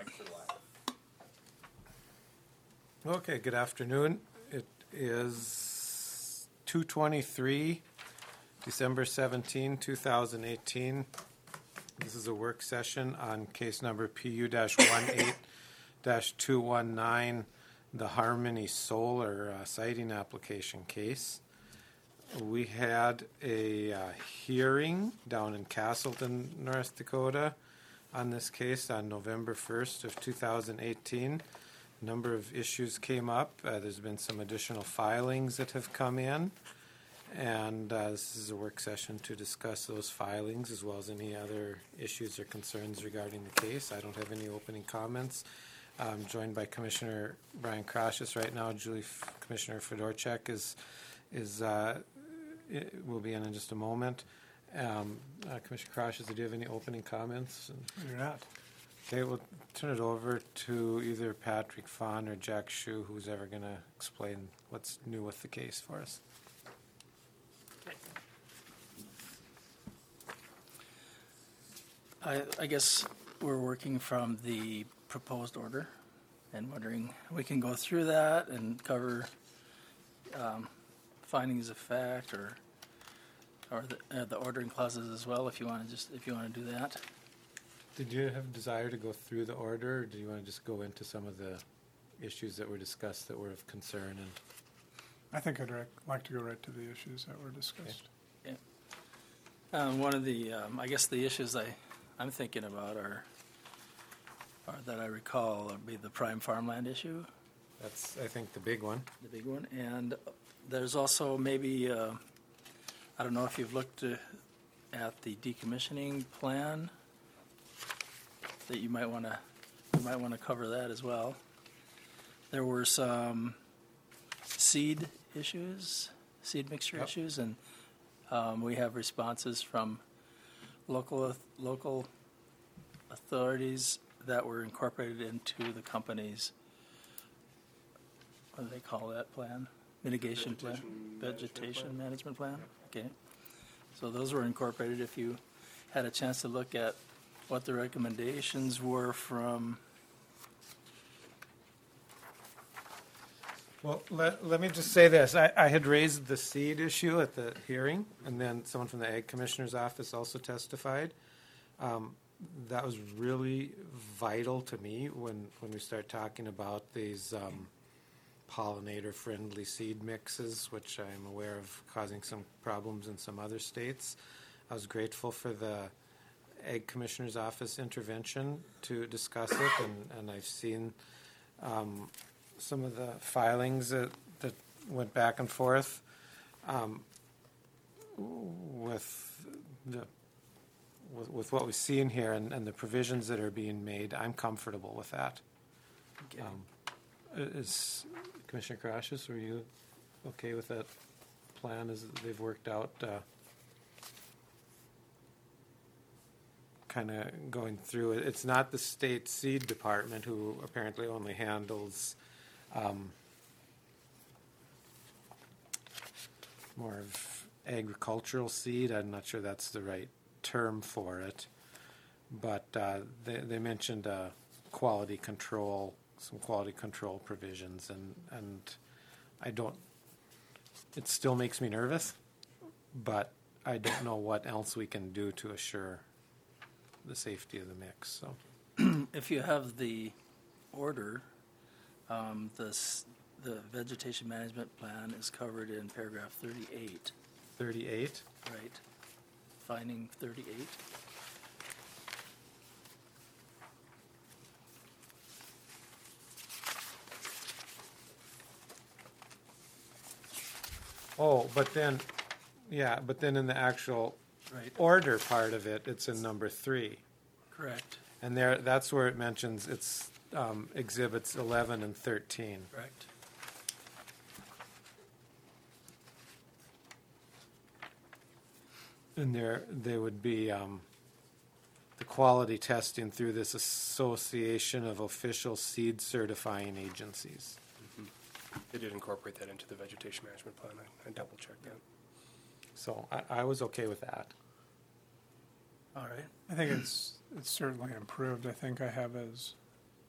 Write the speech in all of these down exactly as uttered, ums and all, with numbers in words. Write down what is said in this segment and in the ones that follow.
Mike for the live. Okay, good afternoon. It is two twenty-three, December seventeenth, two thousand eighteen. This is a work session on case number P U eighteen two one nine, the Harmony Solar uh, siting application case. We had a uh, hearing down in Castleton, North Dakota on this case on November first of two thousand eighteen. A number of issues came up. Uh, there's been some additional filings that have come in, and uh, this is a work session to discuss those filings as well as any other issues or concerns regarding the case. I don't have any opening comments. I'm joined by Commissioner Brian Krasius right now. Julie, Commissioner Fedorchak is is uh, will be in in just a moment. Um, uh, Commissioner Krasius, do you have any opening comments? I do not. Okay, we'll turn it over to either Patrick Fawn or Jack Shu, who's ever going to explain what's new with the case for us. I, I guess we're working from the proposed order and wondering we can go through that and cover um, findings of fact or or the, uh, the ordering clauses as well. If you want to just if you want to do that. Did you have a desire to go through the order, or do you want to just go into some of the issues that were discussed that were of concern? And I think I'd rec- like to go right to the issues that were discussed. Okay. Yeah. Um, one of the, um, I guess the issues I, I'm thinking about are, are that I recall would be the prime farmland issue, that's, I think, the big one. the big one. And there's also maybe, uh, I don't know if you've looked uh, at the decommissioning plan, that you might want to you might want to cover that as well. There were some seed issues, seed mixture Yep. issues, and um, we have responses from local local authorities that were incorporated into the company's, what do they call that plan? Mitigation plan, vegetation management plan. Okay, so those were incorporated. If you had a chance to look at what the recommendations were from. Well, let, let me just say this. I, I had raised the seed issue at the hearing, and then someone from the Ag Commissioner's office also testified. Um, that was really vital to me when, when we start talking about these um, pollinator-friendly seed mixes, which I'm aware of causing some problems in some other states. I was grateful for the Ag Commissioner's Office intervention to discuss it, and, and I've seen um, some of the filings that, that went back and forth um, with the with, with what we see in here and, and the provisions that are being made. I'm comfortable with that. Okay. Um, is Commissioner Krasius, were you okay with that plan as they've worked out? Uh, kind of going through it. It's not the state seed department who apparently only handles um, more of agricultural seed. I'm not sure that's the right term for it, but uh, they, they mentioned uh, quality control, some quality control provisions, and, and I don't, it still makes me nervous, but I don't know what else we can do to assure the safety of the mix. So, If you have the order, um, the s- the vegetation management plan is covered in paragraph thirty-eight, thirty-eight. right? Finding thirty-eight. Oh, but then, yeah, but then in the actual Right. order part of it, it's in number three, Correct. and there that's where it mentions it's um, exhibits eleven and thirteen. Correct. And there, they would be um, the quality testing through this Association of Official Seed Certifying Agencies. They did incorporate that into the vegetation management plan. I, I double checked that. So I, I was okay with that. All right. I think it's it's certainly improved. I think I have as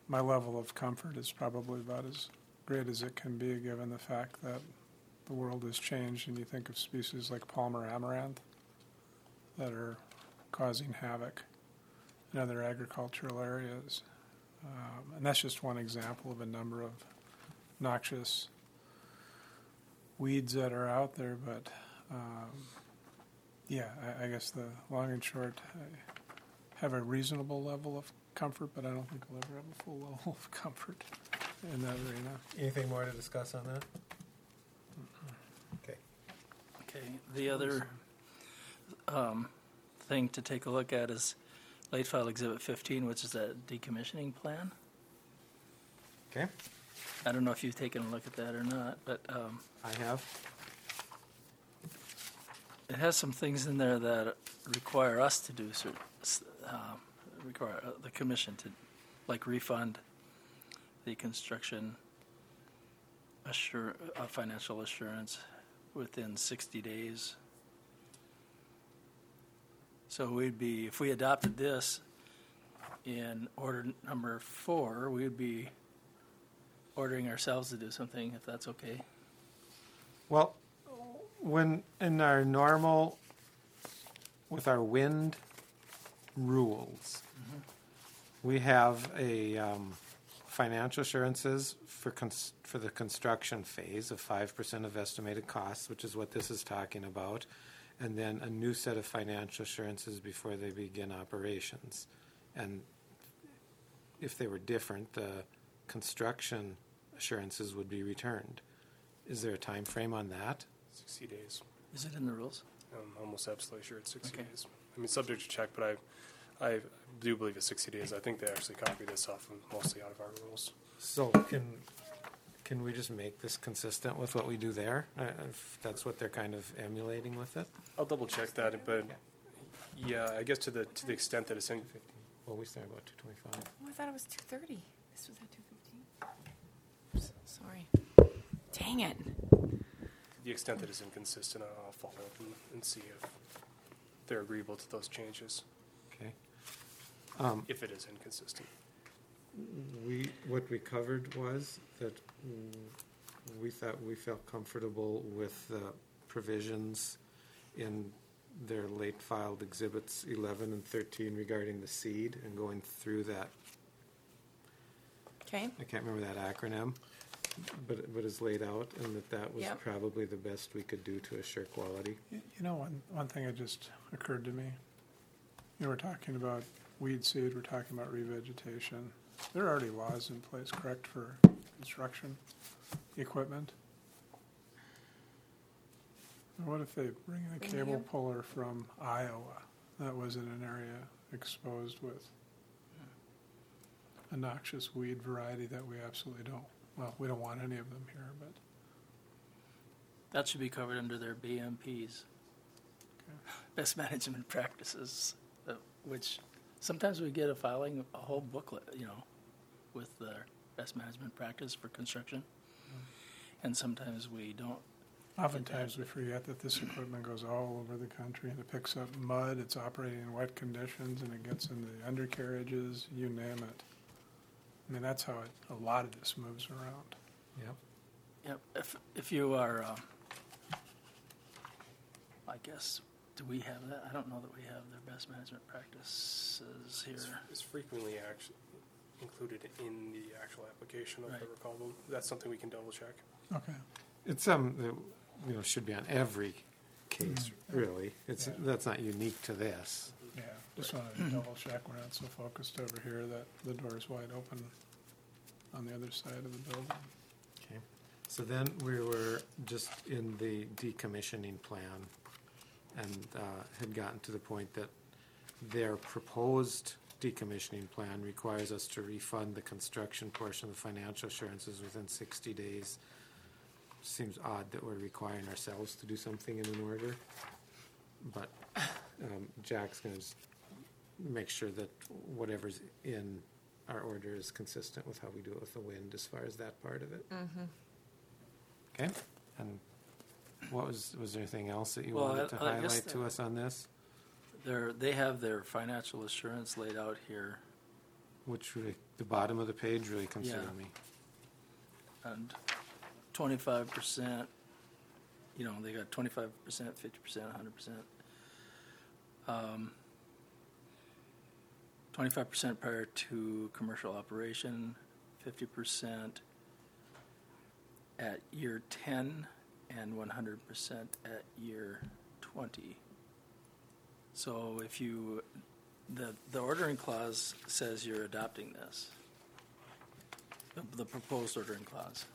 my level of comfort is probably about as great as it can be, given the fact that the world has changed, and you think of species like Palmer amaranth that are causing havoc in other agricultural areas. Um, and that's just one example of a number of noxious weeds that are out there. But um, yeah, I, I guess the long and short, I have a reasonable level of comfort, but I don't think I'll ever have a full level of comfort in that arena. Anything more to discuss on that? Okay. Okay, the other um, thing to take a look at is late file exhibit fifteen, which is that decommissioning plan. Okay, I don't know if you've taken a look at that or not, but um, I have. it has some things in there that require us to do, cer- s- uh, require uh, the commission to, like refund the construction assure, uh, financial assurance within sixty days. So we'd be, if we adopted this in order number four, we'd be ordering ourselves to do something, if that's okay. Well, when in our normal, with our wind rules, we have a um, financial assurances for cons- for the construction phase of five percent of estimated costs, which is what this is talking about, and then a new set of financial assurances before they begin operations. And if they were different, the construction assurances would be returned. Is there a time frame on that? sixty days. Is it in the rules? I'm almost absolutely sure it's sixty Okay. days. I mean, subject to check, but I, I do believe it's sixty days. I think they actually copied this off of mostly out of our rules. So can can we just make this consistent with what we do there? Uh, if that's what they're kind of emulating with it? I'll double check that, but yeah, I guess to the to the extent that it's in, Well, we started about two twenty-five. Oh, I thought it was two thirty. This was at two fifteen. Sorry. Dang it. the extent that it's inconsistent, I'll follow up and, and see if they're agreeable to those changes, Okay. Um, if it is inconsistent. We, what we covered was that mm, we thought we felt comfortable with the provisions in their late filed exhibits eleven and thirteen regarding the seed and going through that. Okay. I can't remember that acronym, but, but it's laid out, and that that was Yep. probably the best we could do to assure quality. You you know, one, one thing that just occurred to me, you know, we're talking about weed seed, we're talking about revegetation. There are already laws in place, correct, for construction equipment? What if they bring in a In cable here? puller from Iowa that was in an area exposed with a noxious weed variety that we absolutely don't, well, we don't want any of them here, but That should be covered under their B M Ps, best management practices, uh, which sometimes we get a filing, a whole booklet, you know, with their best management practice for construction. And sometimes we don't. oftentimes we forget that this equipment goes all over the country and it picks up mud, it's operating in wet conditions, and it gets into the undercarriages, you name it. I mean, that's how it, a lot of this moves around. Yep. Yep, if, if you are, um, I guess, do we have that? I don't know that we have their best management practices It's, here. it's frequently actually included in the actual application, if I Right. recall. But that's something we can double check. Okay. It's some that, you know, should be on every case, really. It's, Yeah. that's not unique to this. Yeah, just wanted to double check, we're not so focused over here that the door's wide open on the other side of the building. Okay. So then we were just in the decommissioning plan and uh, had gotten to the point that their proposed decommissioning plan requires us to refund the construction portion of the financial assurances within sixty days. Seems odd that we're requiring ourselves to do something in an order, but um, Jack's going to make sure that whatever's in our order is consistent with how we do it with the wind as far as that part of it. Okay, and what was, was there anything else that you Well, wanted to I- I guess highlight to the- us on this? They're, they have their financial assurance laid out here. Which re- The bottom of the page, really consider Yeah. me. And twenty-five percent, you know, they got twenty-five percent, fifty percent, one hundred percent. Um, twenty-five percent prior to commercial operation, fifty percent at year ten, and one hundred percent at year twenty. So if you, the, the ordering clause says you're adopting this, the, the proposed ordering clause.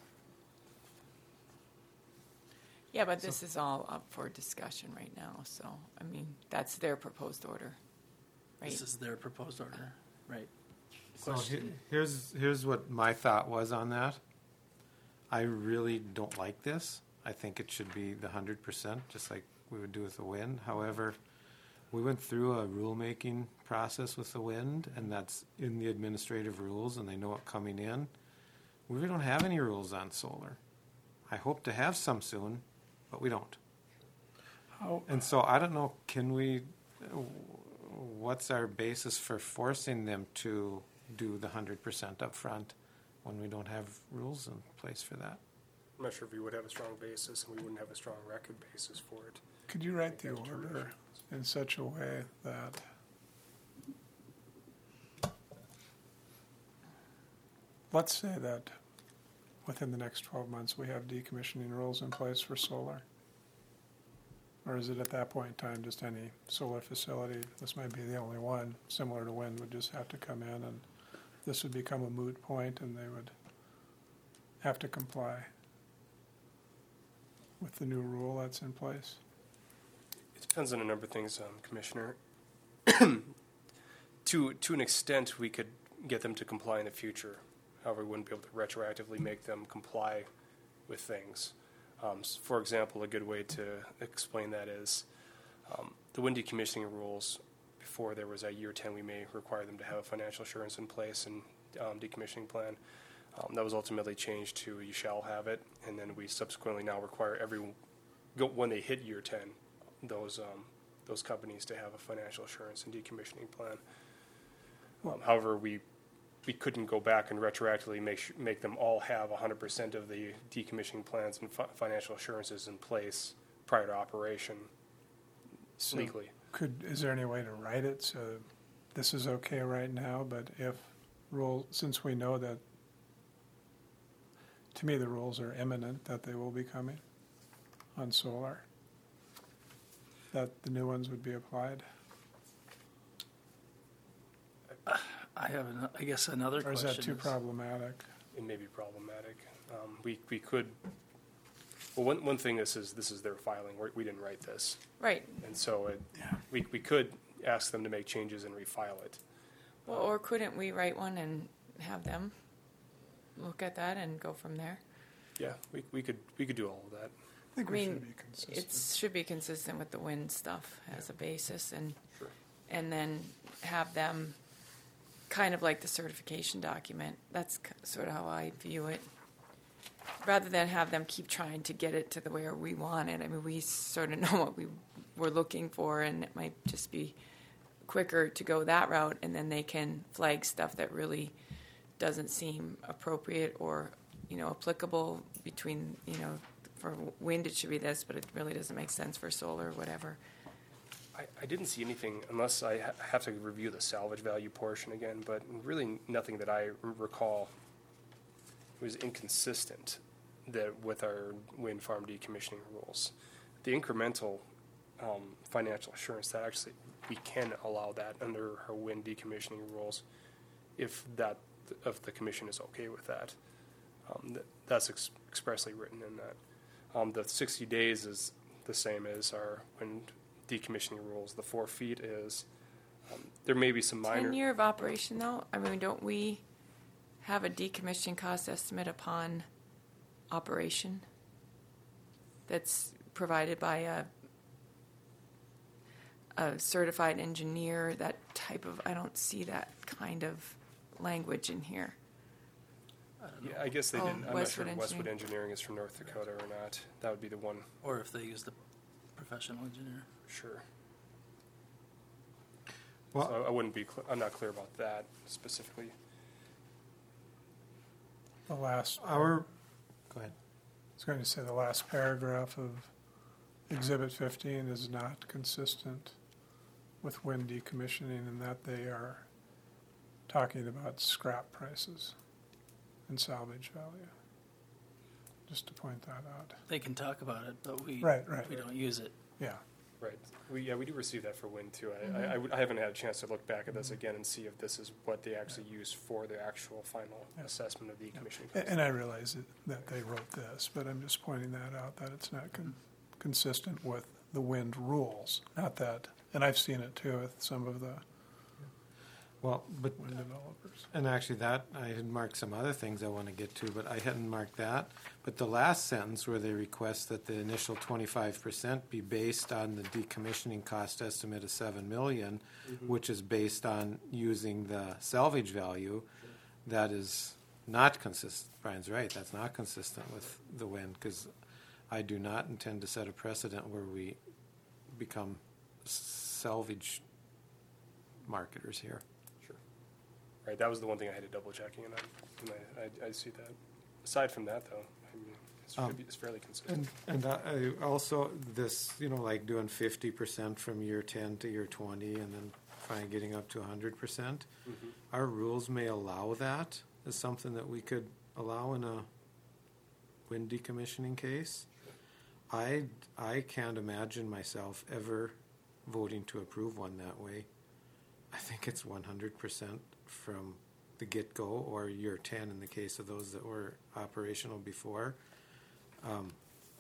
Yeah, but this is all up for discussion right now, so, I mean, that's their proposed order, right? This is their proposed order, right? So he- Question. here's, here's what my thought was on that. I really don't like this. I think it should be the hundred percent, just like we would do with the wind. However, we went through a rulemaking process with the wind, and that's in the administrative rules, and they know it coming in. We really don't have any rules on solar. I hope to have some soon, but we don't. How, And so I don't know, can we, what's our basis for forcing them to do the hundred percent upfront when we don't have rules in place for that? I'm not sure if we would have a strong basis, and we wouldn't have a strong record basis for it. could you write the order in such a way that let's say that within the next twelve months we have decommissioning rules in place for solar? Or is it at that point in time just any solar facility, this might be the only one, similar to wind, would just have to come in and this would become a moot point and they would have to comply with the new rule that's in place? It depends on a number of things, um, Commissioner. to to an extent, we could get them to comply in the future. However, we wouldn't be able to retroactively make them comply with things. Um, s- for example, a good way to explain that is um, the wind decommissioning rules. Before there was a year ten, we may require them to have a financial assurance in place and um, decommissioning plan. Um, that was ultimately changed to you shall have it, and then we subsequently now require every go, when they hit year ten, those um, those companies to have a financial assurance and decommissioning plan. Um, however, we we couldn't go back and retroactively make sh- make them all have one hundred percent of the decommissioning plans and fi- financial assurances in place prior to operation So legally. Could, is there any way to write it so this is okay right now, but if rule, since we know that, to me, the rules are imminent that they will be coming on solar, that the new ones would be applied? I have, an, I guess, another Or is question. that too problematic? It may be problematic. Um, we we could. Well, one one thing this is this is their filing. We're, we didn't write this, Right, and so it, we we could ask them to make changes and refile it. well, or couldn't we write one and have them look at that and go from there? Yeah, we we could we could do all of that. I think I we mean, should be It consistent. should be consistent with the wind stuff as a basis, and, Sure. and then have them, kind of like the certification document, that's k- sort of how I view it. Rather than have them keep trying to get it to the where we want it, I mean, we sort of know what we were looking for, and it might just be quicker to go that route, and then they can flag stuff that really doesn't seem appropriate or, you know, applicable between, you know, for wind it should be this, but it really doesn't make sense for solar or whatever. I, I didn't see anything, unless I ha- have to review the salvage value portion again, but really nothing that I r- recall was inconsistent that with our wind farm decommissioning rules. The incremental um, financial assurance, that actually, we can allow that under our wind decommissioning rules if that, if the commission is okay with that. Um, that that's ex- expressly written in that. Um, the sixty days is the same as our wind decommissioning rules. The four feet is, um, there may be some minor. Ten year of operation, though, I mean, don't we have a decommissioning cost estimate upon operation that's provided by a a certified engineer, that type of, I don't see that kind of language in here. Yeah, I guess they Oh, didn't. I'm not Westwood sure if Westwood Engineering. Engineering is from North Dakota or not. That would be the one. Or if they use the professional engineer. Sure. Well- so I wouldn't be. Cl- I'm not clear about that specifically. The last, I Our, go ahead. was going to say the last paragraph of Exhibit fifteen is not consistent with wind decommissioning in that they are talking about scrap prices and salvage value. Just to point that out. They can talk about it, but we, Right, right. we don't use it. Yeah. Right. We, yeah, we do receive that for wind too. I, I, I, would- I haven't had a chance to look back at this again and see if this is what they actually use for the actual final Yeah. assessment of the decommissioning A- cost. And I realize that, that they wrote this, but I'm just pointing that out, that it's not con- consistent with the wind rules. Not that, and I've seen it too with some of the Well, but, wind developers. and actually that, I had marked some other things I want to get to, but I hadn't marked that. But the last sentence where they request that the initial twenty-five percent be based on the decommissioning cost estimate of seven million, which is based on using the salvage value, that is not consistent. Brian's right, that's not consistent with the wind, because I do not intend to set a precedent where we become salvage marketers here. Sure. Right. That was the one thing I had to double checking, and I, and I, I, I see that. Aside from that, though, I mean, it's, Um, should be, it's fairly consistent. And, and I also, this, you know, like doing fifty percent from year ten to year twenty, and then finally getting up to hundred percent. Mhm. Our rules may allow that as something that we could allow in a wind decommissioning case. I, I can't imagine myself ever voting to approve one that way. I think it's one hundred percent from the get-go, or year ten in the case of those that were operational before. Um,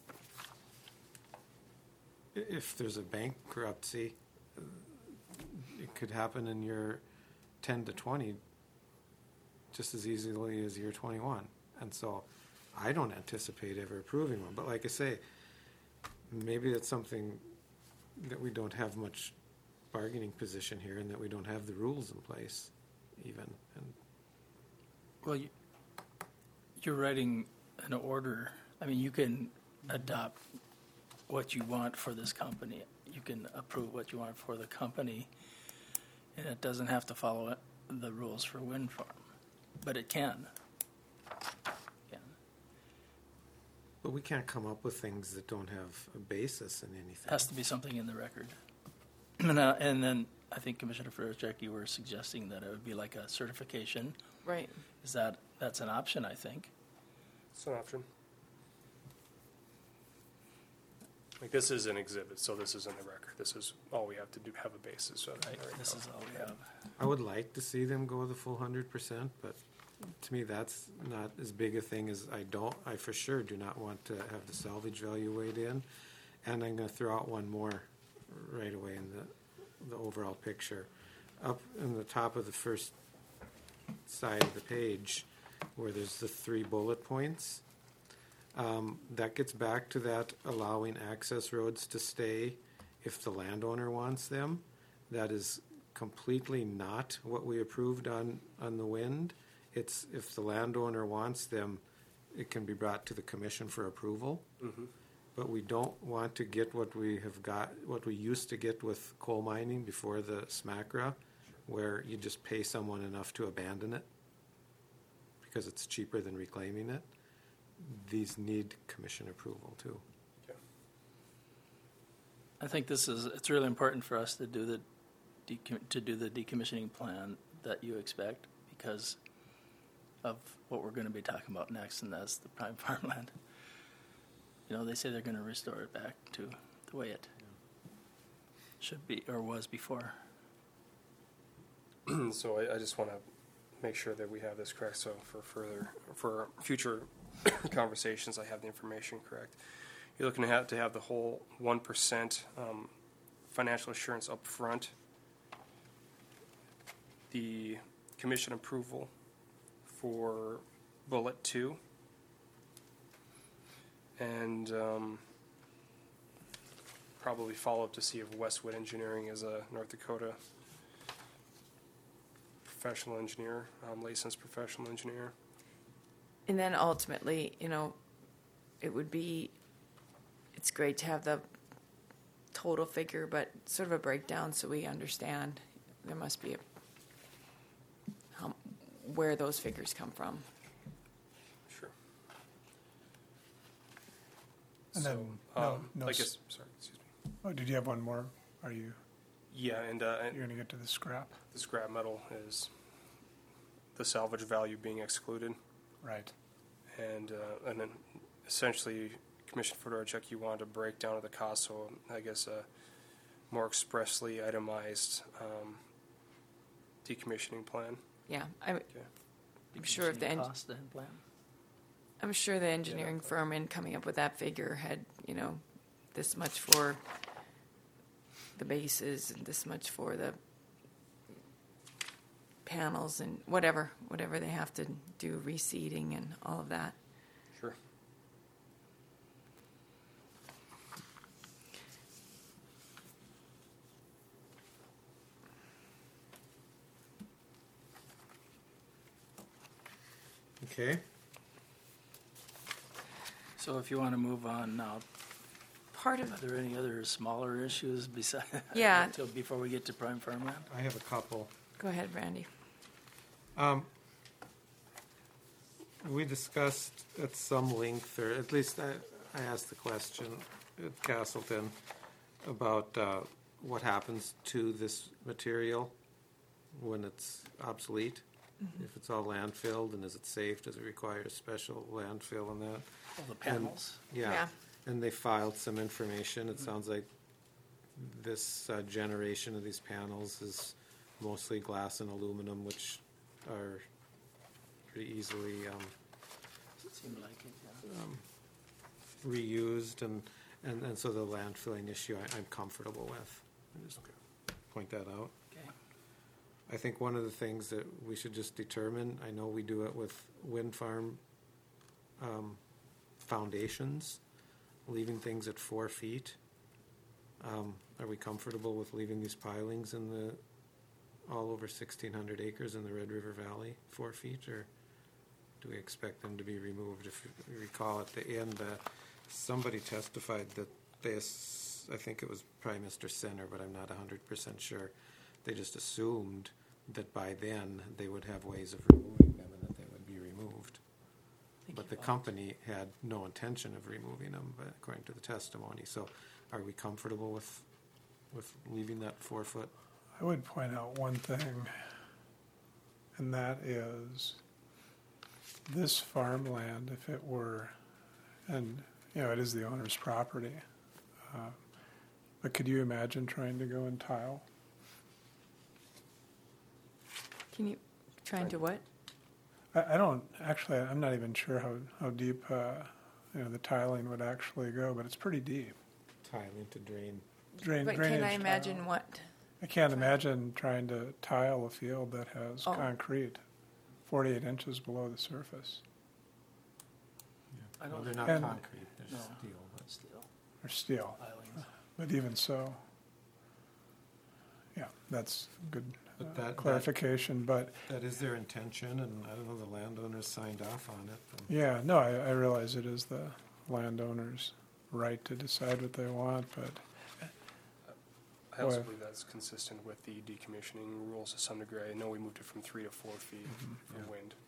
i- if there's a bankruptcy, uh, it could happen in year ten to twenty just as easily as year twenty-one. And so I don't anticipate ever approving one. But like I say, maybe it's something that we don't have much bargaining position here, and that we don't have the rules in place even. And Well, you, you're writing an order. I mean, you can adopt what you want for this company. You can approve what you want for the company, and it doesn't have to follow it- the rules for wind farm, but it can. Can. But we can't come up with things that don't have a basis in anything. Has to be something in the record. And, uh, and then I think Commissioner Ferricek, you were suggesting that it would be like a certification. Right. Is that, that's an option, I think. It's an option. Like, this is an exhibit, so this is in the record. This is all we have to do, have a basis of. Right, right this now. is all we have. I would like to see them go the full hundred percent, but to me, that's not as big a thing as I don't, I for sure do not want to have the salvage value weighed in. And I'm gonna throw out one more right away in the, the overall picture. Up in the top of the first side of the page, where there's the three bullet points, um, that gets back to that allowing access roads to stay if the landowner wants them. That is completely not what we approved on, on the wind. It's if the landowner wants them, it can be brought to the commission for approval. Mhm. But we don't want to get what we have got, what we used to get with coal mining before the SMACRA, where you just pay someone enough to abandon it because it's cheaper than reclaiming it. These need commission approval too. I think this is, it's really important for us to do the, decom- to do the decommissioning plan that you expect because of what we're going to be talking about next, and that's the prime farmland. You know, they say they're going to restore it back to the way it should be or was before. So I, I just want to make sure that we have this correct. So for further, for future conversations, I have the information correct. You're looking to have to have the whole one percent um, financial assurance up front. The commission approval for bullet two. And um, probably follow up to see if Westwood Engineering is a North Dakota professional engineer, um, licensed professional engineer. And then ultimately, you know, it would be, it's great to have the total figure, but sort of a breakdown so we understand there must be a, how, where those figures come from. And So, then, no, um, no I s- guess, sorry, excuse me. Oh, did you have one more? Are you, Yeah, and, uh, and you're gonna get to the scrap? the scrap metal is the salvage value being excluded. Right. And, uh, and then essentially, Commissioner Fedorchuk, you wanted to break down the cost, so I guess a more expressly itemized um, decommissioning plan. Yeah, I, Okay. I'm sure if the, Decommissioning en- cost then plan? I'm sure the engineering firm in coming up with that figure had, you know, this much for the bases and this much for the panels and whatever, whatever they have to do, reseeding and all of that. Sure. Okay. So if you want to move on now, Part are of, there any other smaller issues besides? Yeah. Until, before we get to prime farmland? I have a couple. go ahead, Randy. Um, we discussed at some length, or at least I, I asked the question at Castleton about uh, what happens to this material when it's obsolete. If it's all landfilled, and is it safe? Does it require a special landfill on that? Oh, the panels? Yeah. Yeah. And they filed some information. It sounds like this uh, generation of these panels is mostly glass and aluminum, which are pretty easily um, Seemed like it, yeah. reused, and, and, and so the landfilling issue I, I'm comfortable with. I just point that out. Okay. I think one of the things that we should just determine, I know we do it with wind farm um, foundations, leaving things at four feet. Um, Are we comfortable with leaving these pilings in the, all over sixteen hundred acres in the Red River Valley, four feet, or do we expect them to be removed? If you recall, at the end, uh, somebody testified that they, ass- I think it was probably Mister Senner, but I'm not one hundred percent sure. They just assumed that by then they would have ways of removing them and that they would be removed. Think But the about- company had no intention of removing them, but according to the testimony. So are we comfortable with, with leaving that four foot? I would point out one thing, and that is this farmland, if it were, and, you know, it is the owner's property, uh, but could you imagine trying to go and tile? Can you, trying to what? I, I don't, actually, I'm not even sure how, how deep, uh, you know, the tiling would actually go, but it's pretty deep. Tiling to drain. Drain, But drainage can I imagine tile. what? I can't imagine trying to tile a field that has Oh. concrete forty-eight inches below the surface, I Well, don't, they're not And- concrete, they're No. steel. But steel or steel. pilings. But even so, yeah, that's good But uh, that- that- clarification. But that is their intention, and I don't know, the landowners signed off on it. and- yeah, no, I, I realize it is the landowner's right to decide what they want, but I also Well- believe that's consistent with the decommissioning rules to some degree. I know we moved it from three to four feet Mm-hmm. for wind.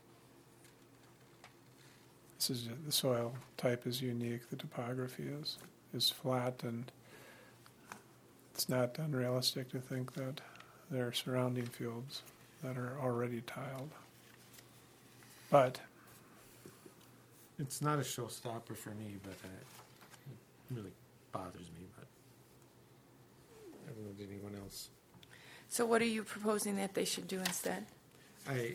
this is, the soil type is unique, the topography is, is flat, and it's not unrealistic to think that there are surrounding fields that are already tiled. But It's not a showstopper for me, but uh, it really bothers me, but I don't know, did anyone else? So what are you proposing that they should do instead? I,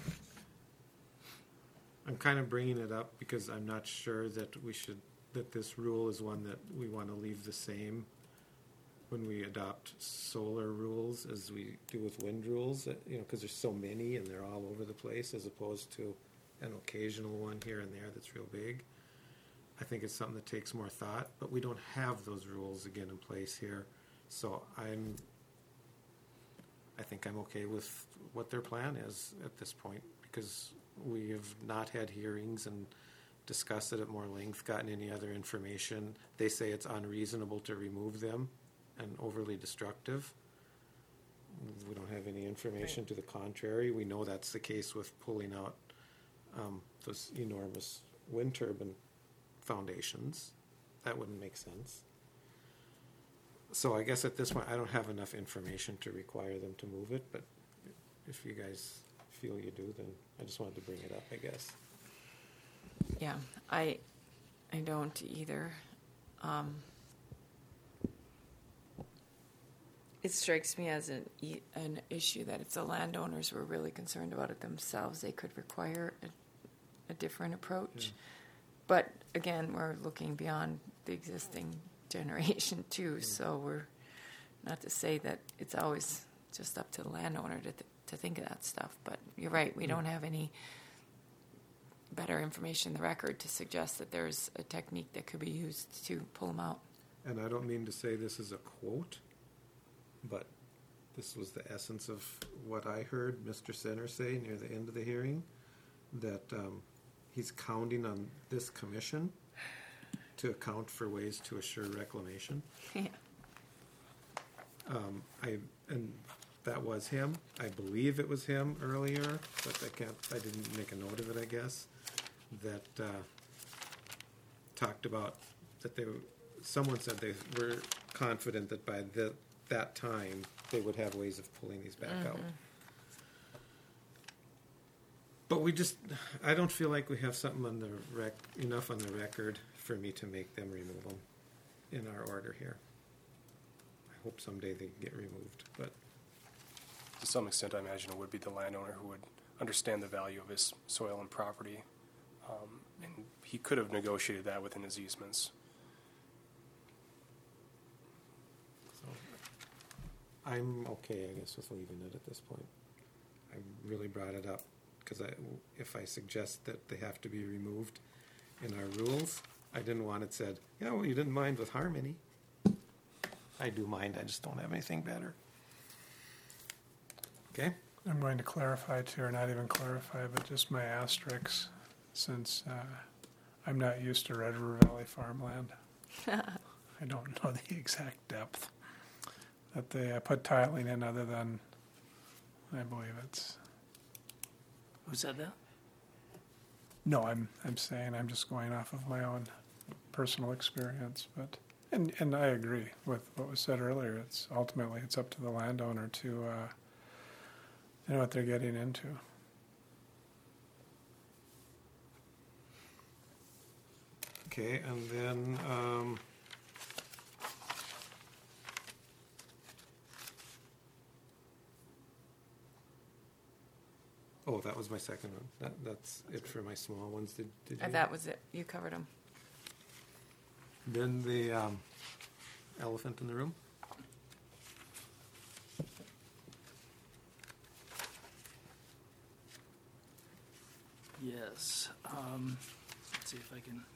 I'm kind of bringing it up because I'm not sure that we should, that this rule is one that we want to leave the same when we adopt solar rules as we do with wind rules, uh, you know, because there's so many and they're all over the place as opposed to an occasional one here and there that's real big. I think it's something that takes more thought, but we don't have those rules again in place here. So I'm, I think I'm okay with what their plan is at this point, because we have not had hearings and discussed it at more length, gotten any other information. They say it's unreasonable to remove them and overly destructive. We don't have any information to the contrary. We know that's the case with pulling out um, those enormous wind turbine foundations. that wouldn't make sense. So I guess at this point, I don't have enough information to require them to move it, but if you guys feel you do, then I just wanted to bring it up, I guess. Yeah, I, I don't either. Um, it strikes me as an e- an issue that if the landowners were really concerned about it themselves, they could require a, a different approach. Yeah. But again, we're looking beyond the existing generation too, Mm. so we're not to say that it's always just up to the landowner to th- to think of that stuff. But you're right, we Mm. don't have any better information in the record to suggest that there's a technique that could be used to pull them out. And I don't mean to say this is a quote, but this was the essence of what I heard Mister Center say near the end of the hearing, that um, he's counting on this commission to account for ways to assure reclamation. Yeah. Um, I and that was him. I believe it was him earlier, but I can't. I didn't make a note of it. I guess that uh, talked about that they. Someone said they were confident that by the, that time they would have ways of pulling these back out. But we just, I don't feel like we have something on the rec, enough on the record for me to make them remove them in our order here. I hope someday they get removed, but To some extent, I imagine it would be the landowner who would understand the value of his soil and property. Um, and he could have negotiated that within his easements. so I'm okay, I guess, with leaving it at this point. I really brought it up because I, if I suggest that they have to be removed in our rules, I didn't want it said, yeah, well, you didn't mind with Harmony. I do mind, I just don't have anything better. Okay? I'm going to clarify too, or not even clarify, but just my asterisks, since uh, I'm not used to Red River Valley farmland. I don't know the exact depth that they uh, put tiling in, other than, I believe it's, Who said that? no, I'm, I'm saying, I'm just going off of my own personal experience, but, and, and I agree with what was said earlier. It's ultimately, it's up to the landowner to, uh, you know what they're getting into. Okay, and then, um, oh, that was my second one. That, that's it for my small ones. Did, did you? And that was it. You covered them. Then the, um, elephant in the room. Yes. Um, let's see if I can.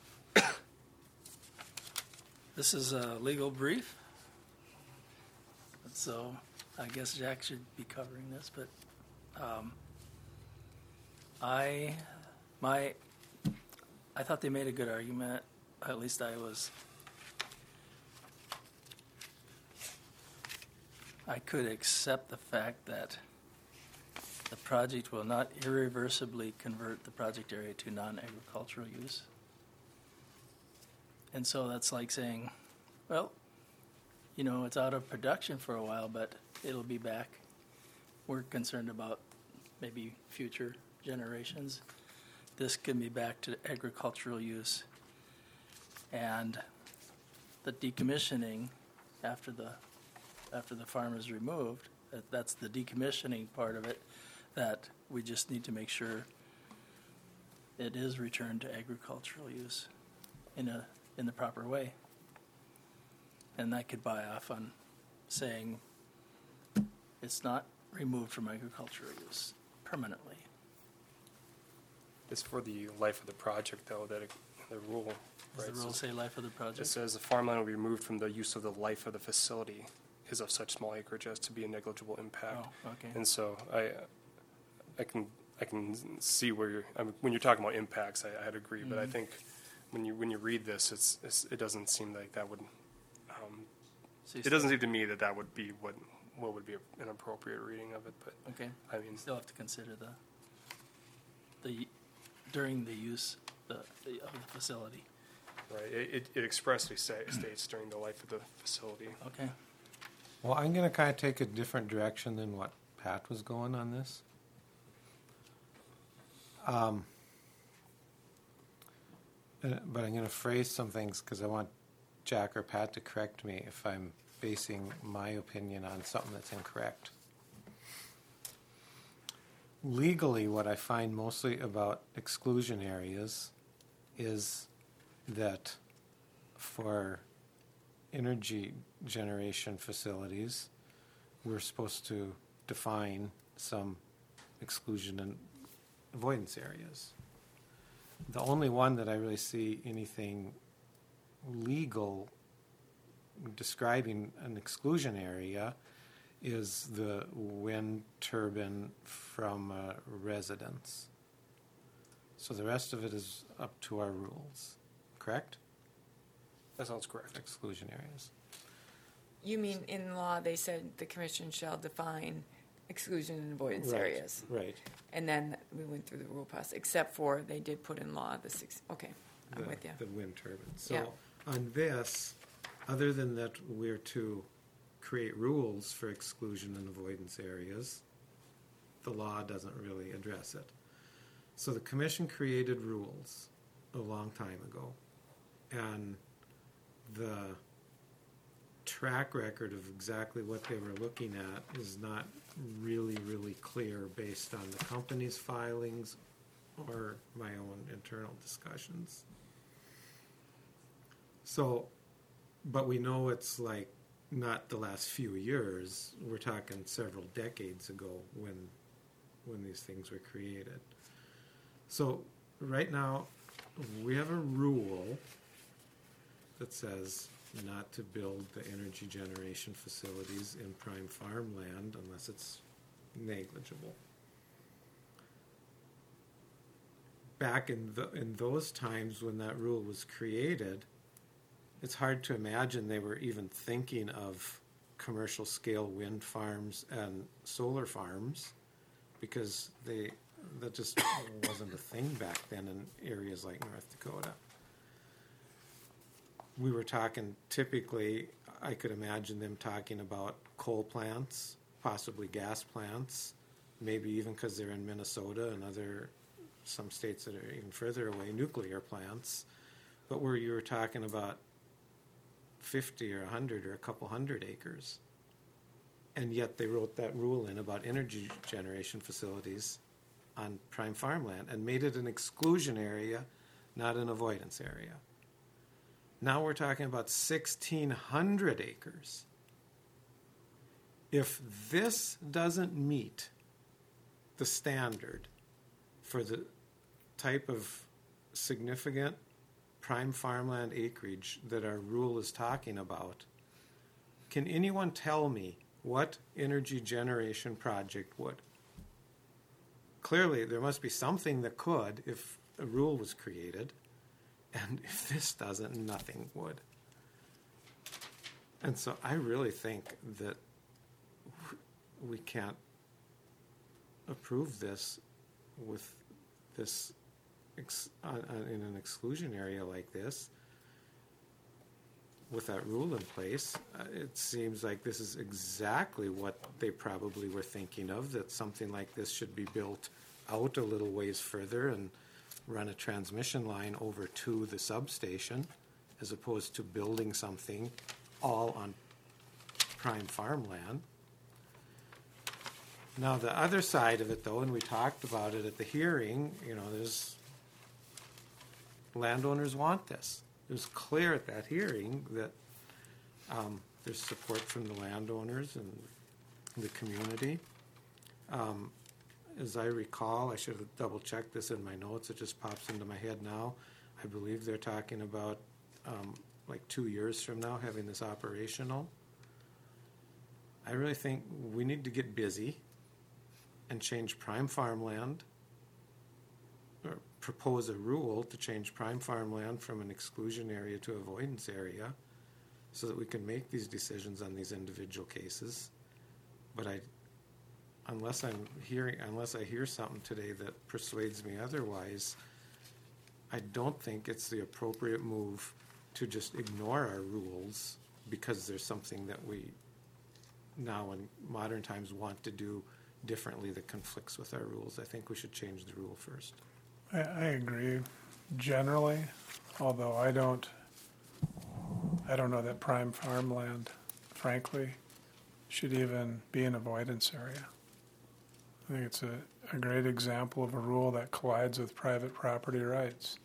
This is a legal brief. So I guess Jack should be covering this, but um, I, my, I thought they made a good argument. At least I was. I could accept the fact that the project will not irreversibly convert the project area to non-agricultural use. And so that's like saying, well, you know, it's out of production for a while, but it'll be back. We're concerned about maybe future generations. This can be back to agricultural use. And the decommissioning after the after the farm is removed, that, that's the decommissioning part of it, that we just need to make sure it is returned to agricultural use in a in the proper way. And that could buy off on saying it's not removed from agricultural use permanently. It's for the life of the project, though, that it, the rule, Does right? the rule so say life of the it project? says the farmland will be removed from the use of the life of the facility is of such small acreage as to be a negligible impact. Oh, okay. And so I, I can I can see where you're. I mean, when you're talking about impacts, I, I'd agree. But I Mhm. think when you when you read this, it's, it's it doesn't seem like that would. Um, So you it doesn't still- seem to me that that would be what what would be an appropriate reading of it. But Okay. I mean, You still have to consider the, the, during the use the, the, of the facility. Right. It, it, it expressly say, states during the life of the facility. Okay. Well, I'm going to kind of take a different direction than what Pat was going on this. Um, uh, but I'm going to phrase some things because I want Jack or Pat to correct me if I'm basing my opinion on something that's incorrect. Legally, what I find mostly about exclusion areas is that for energy generation facilities, we're supposed to define some exclusion and avoidance areas. The only one that I really see anything legal describing an exclusion area is the wind turbine from a residence. So the rest of it is up to our rules, correct? That sounds correct. Exclusion areas. You mean in law, they said the commission shall define exclusion and avoidance Right, areas? Right. And then we went through the rule process, except for they did put in law the six, okay, I'm the, with you. the wind turbine. So Yeah. on this, other than that we're to create rules for exclusion and avoidance areas, the law doesn't really address it. So the commission created rules a long time ago, and the track record of exactly what they were looking at is not really, really clear based on the company's filings or my own internal discussions. So, but we know it's like not the last few years. We're talking several decades ago when when these things were created. So right now we have a rule that says not to build the energy generation facilities in prime farmland unless it's negligible. Back in the, in those times when that rule was created, it's hard to imagine they were even thinking of commercial scale wind farms and solar farms, because they that just wasn't a thing back then in areas like North Dakota. We were talking typically, I could imagine them talking about coal plants, possibly gas plants, maybe even because they're in Minnesota and other, some states that are even further away, nuclear plants. But where you were talking about fifty or one hundred or a couple hundred acres. And yet they wrote that rule in about energy generation facilities on prime farmland and made it an exclusion area, not an avoidance area. Now we're talking about sixteen hundred acres. If this doesn't meet the standard for the type of significant prime farmland acreage that our rule is talking about, can anyone tell me what energy generation project would? Clearly, there must be something that could if a rule was created, and if this doesn't, nothing would. And so I really think that we can't approve this with this ex- uh, uh, in an exclusion area like this with that rule in place. Uh, it seems like this is exactly what they probably were thinking of, that something like this should be built out a little ways further and run a transmission line over to the substation, as opposed to building something all on prime farmland. Now, the other side of it, though, and we talked about it at the hearing, you know, there's landowners want this. It was clear at that hearing that um, there's support from the landowners and the community. Um, as I recall, I should have double-checked this in my notes. It just pops into my head now. I believe they're talking about um, like two years from now having this operational. I really think we need to get busy and change prime farmland, or propose a rule to change prime farmland from an exclusion area to avoidance area, so that we can make these decisions on these individual cases. But I, unless I'm hearing, unless I hear something today that persuades me otherwise, I don't think it's the appropriate move to just ignore our rules because there's something that we now in modern times want to do differently that conflicts with our rules. I think we should change the rule first. I, I agree generally, although I don't, I don't know that prime farmland, frankly, should even be an avoidance area. I think it's a, a great example of a rule that collides with private property rights.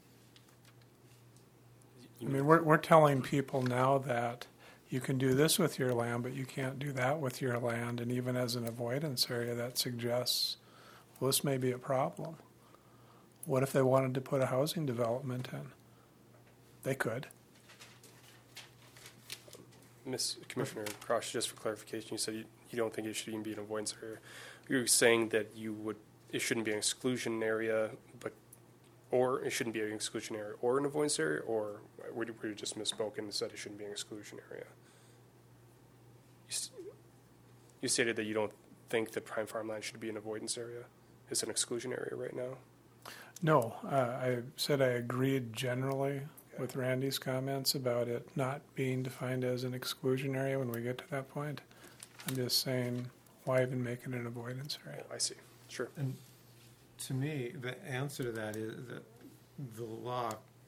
I mean, we're, we're telling people now that you can do this with your land, but you can't do that with your land. And even as an avoidance area, that suggests, well, this may be a problem. What if they wanted to put a housing development in? They could. Miz Commissioner Cross, just for clarification, you said you, you don't think it should even be an avoidance area. You're saying that you would, it shouldn't be an exclusion area, but, or it shouldn't be an exclusion area or an avoidance area, or were you, were you just misspoken and said it shouldn't be an exclusion area? You, s- you stated that you don't think that prime farmland should be an avoidance area. It's an exclusion area right now. No, uh, I said I agreed generally with Randy's comments about it not being defined as an exclusion area when we get to that point. I'm just saying, why even make it an avoidance area? Oh, I see. Sure. And to me, the answer to that is that the law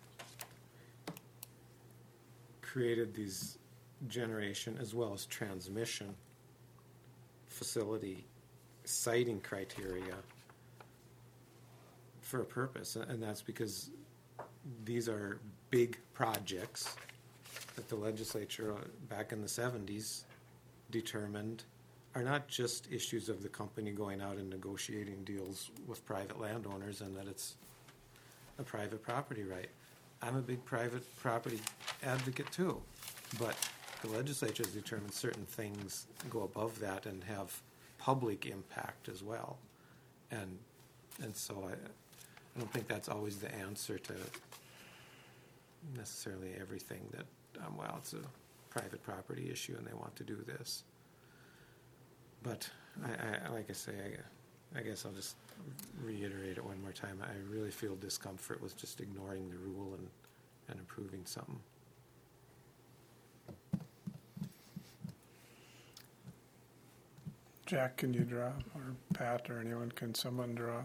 created these generation as well as transmission facility siting criteria for a purpose, and that's because these are big projects that the legislature uh, back in the seventies determined are not just issues of the company going out and negotiating deals with private landowners and that it's a private property right. I'm a big private property advocate too, but the legislature has determined certain things go above that and have public impact as well. And and so I, I don't think that's always the answer to necessarily everything that, um, well, it's a private property issue and they want to do this. But I, I like I say, I, I guess I'll just reiterate it one more time. I really feel discomfort with just ignoring the rule and, and approving something. Jack, can you draw? Or Pat or anyone, can someone draw?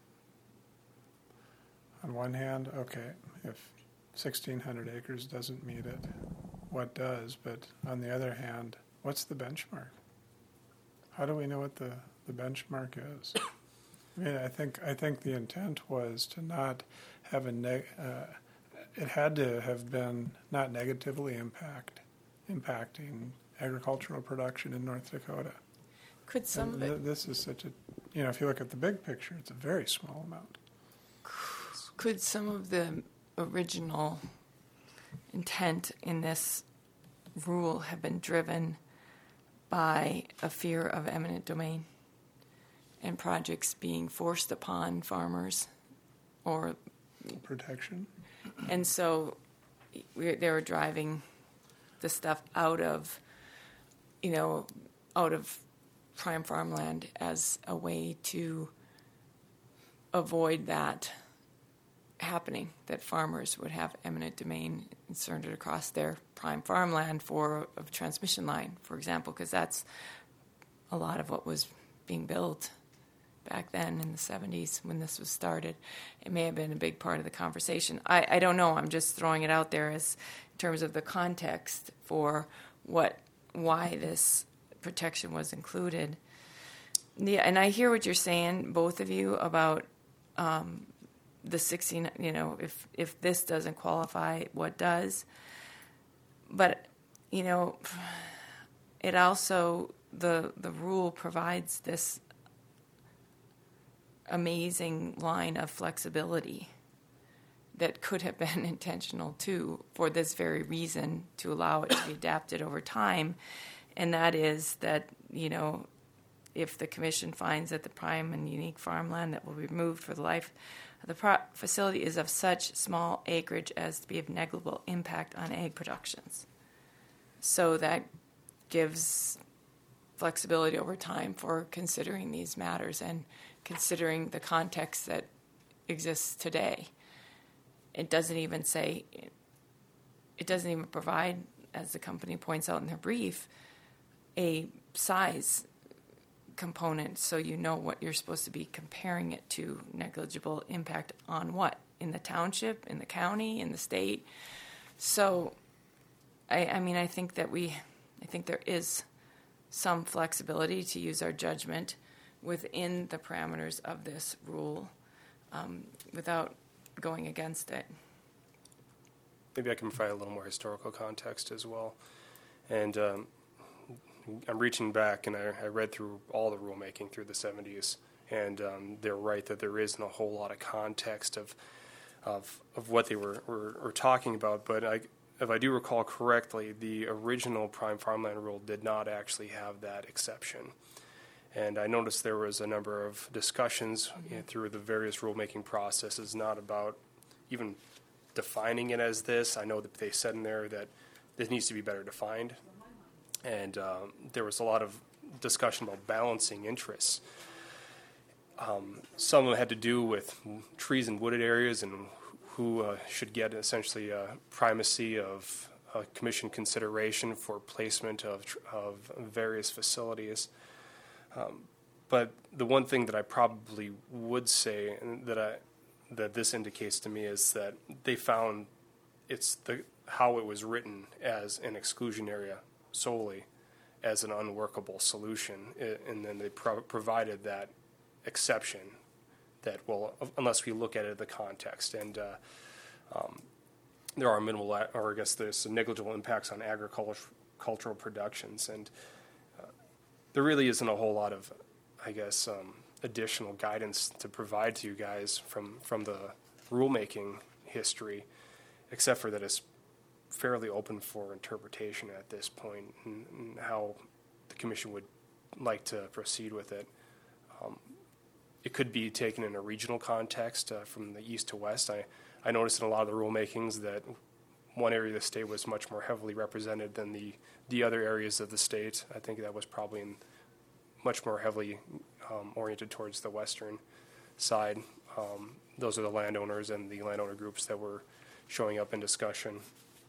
On one hand, okay, if sixteen hundred acres doesn't meet it, what does? But on the other hand, what's the benchmark? How do we know what the, the benchmark is? I mean, I think I think the intent was to not have a neg. Uh, it had to have been not negatively impact impacting agricultural production in North Dakota. Could some of And it, th- This is such a, you know, if you look at the big picture, it's a very small amount. could some of the original intent in this rule have been driven by a fear of eminent domain and projects being forced upon farmers, or Protection. and so we, they were driving the stuff out of, you know, out of prime farmland as a way to avoid that happening, that farmers would have eminent domain inserted across their prime farmland for a transmission line, for example, because that's a lot of what was being built back then in the seventies when this was started. It may have been a big part of the conversation. I, I don't know. I'm just throwing it out there as in terms of the context for what why this protection was included. Yeah, and I hear what you're saying, both of you, about um, the sixteen. You know, if if this doesn't qualify, what does? But you know, it also the the rule provides this amazing line of flexibility that could have been intentional too, for this very reason, to allow it to be adapted over time. And that is that, you know, if the commission finds that the prime and unique farmland that will be removed for the life of the pro- facility is of such small acreage as to be of negligible impact on ag productions. So that gives flexibility over time for considering these matters and considering the context that exists today. it doesn't even say, it doesn't even provide, as the company points out in their brief, a size component, so you know what you're supposed to be comparing it to. Negligible impact on what? In the township, in the county, in the state? So, I, I mean, I think that we, I think there is some flexibility to use our judgment within the parameters of this rule um, without going against it. Maybe I can provide a little more historical context as well. And um, I'm reaching back, and I, I read through all the rulemaking through the seventies, and um, they're right that there isn't a whole lot of context of of, of what they were, were, were talking about. But I, if I do recall correctly, the original prime farmland rule did not actually have that exception. And I noticed there was a number of discussions mm-hmm. you know, through the various rulemaking processes, not about even defining it as this. I know that they said in there that this needs to be better defined. And um, there was a lot of discussion about balancing interests. Um, some of them had to do with trees and wooded areas and who uh, should get essentially a primacy of uh, commission consideration for placement of, tr- of various facilities. Um, but the one thing that I probably would say and that I that this indicates to me is that they found it's the how it was written as an exclusion area solely as an unworkable solution, and then they pro- provided that exception that, well, unless we look at it in the context, and uh, um, there are minimal, or I guess there's negligible impacts on agricultural productions, and uh, there really isn't a whole lot of, I guess, um, additional guidance to provide to you guys from, from the rulemaking history, except for that it's fairly open for interpretation at this point, and, and how the commission would like to proceed with it. Um, it could be taken in a regional context uh, from the east to west. I, I noticed in a lot of the rulemakings that one area of the state was much more heavily represented than the, the other areas of the state. I think that was probably in much more heavily um, oriented towards the western side. Um, those are the landowners and the landowner groups that were showing up in discussion.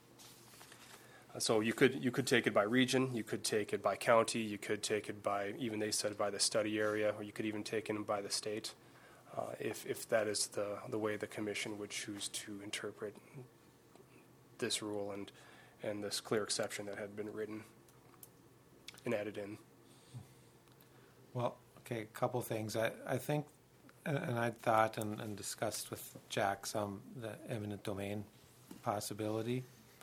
So you could you could take it by region, you could take it by county, you could take it by, even they said by the study area, or you could even take it by the state, uh, if if that is the the way the commission would choose to interpret this rule and and this clear exception that had been written and added in. Well, okay, a couple things. I, I think, and, and I thought and, and discussed with Jack some the eminent domain possibility.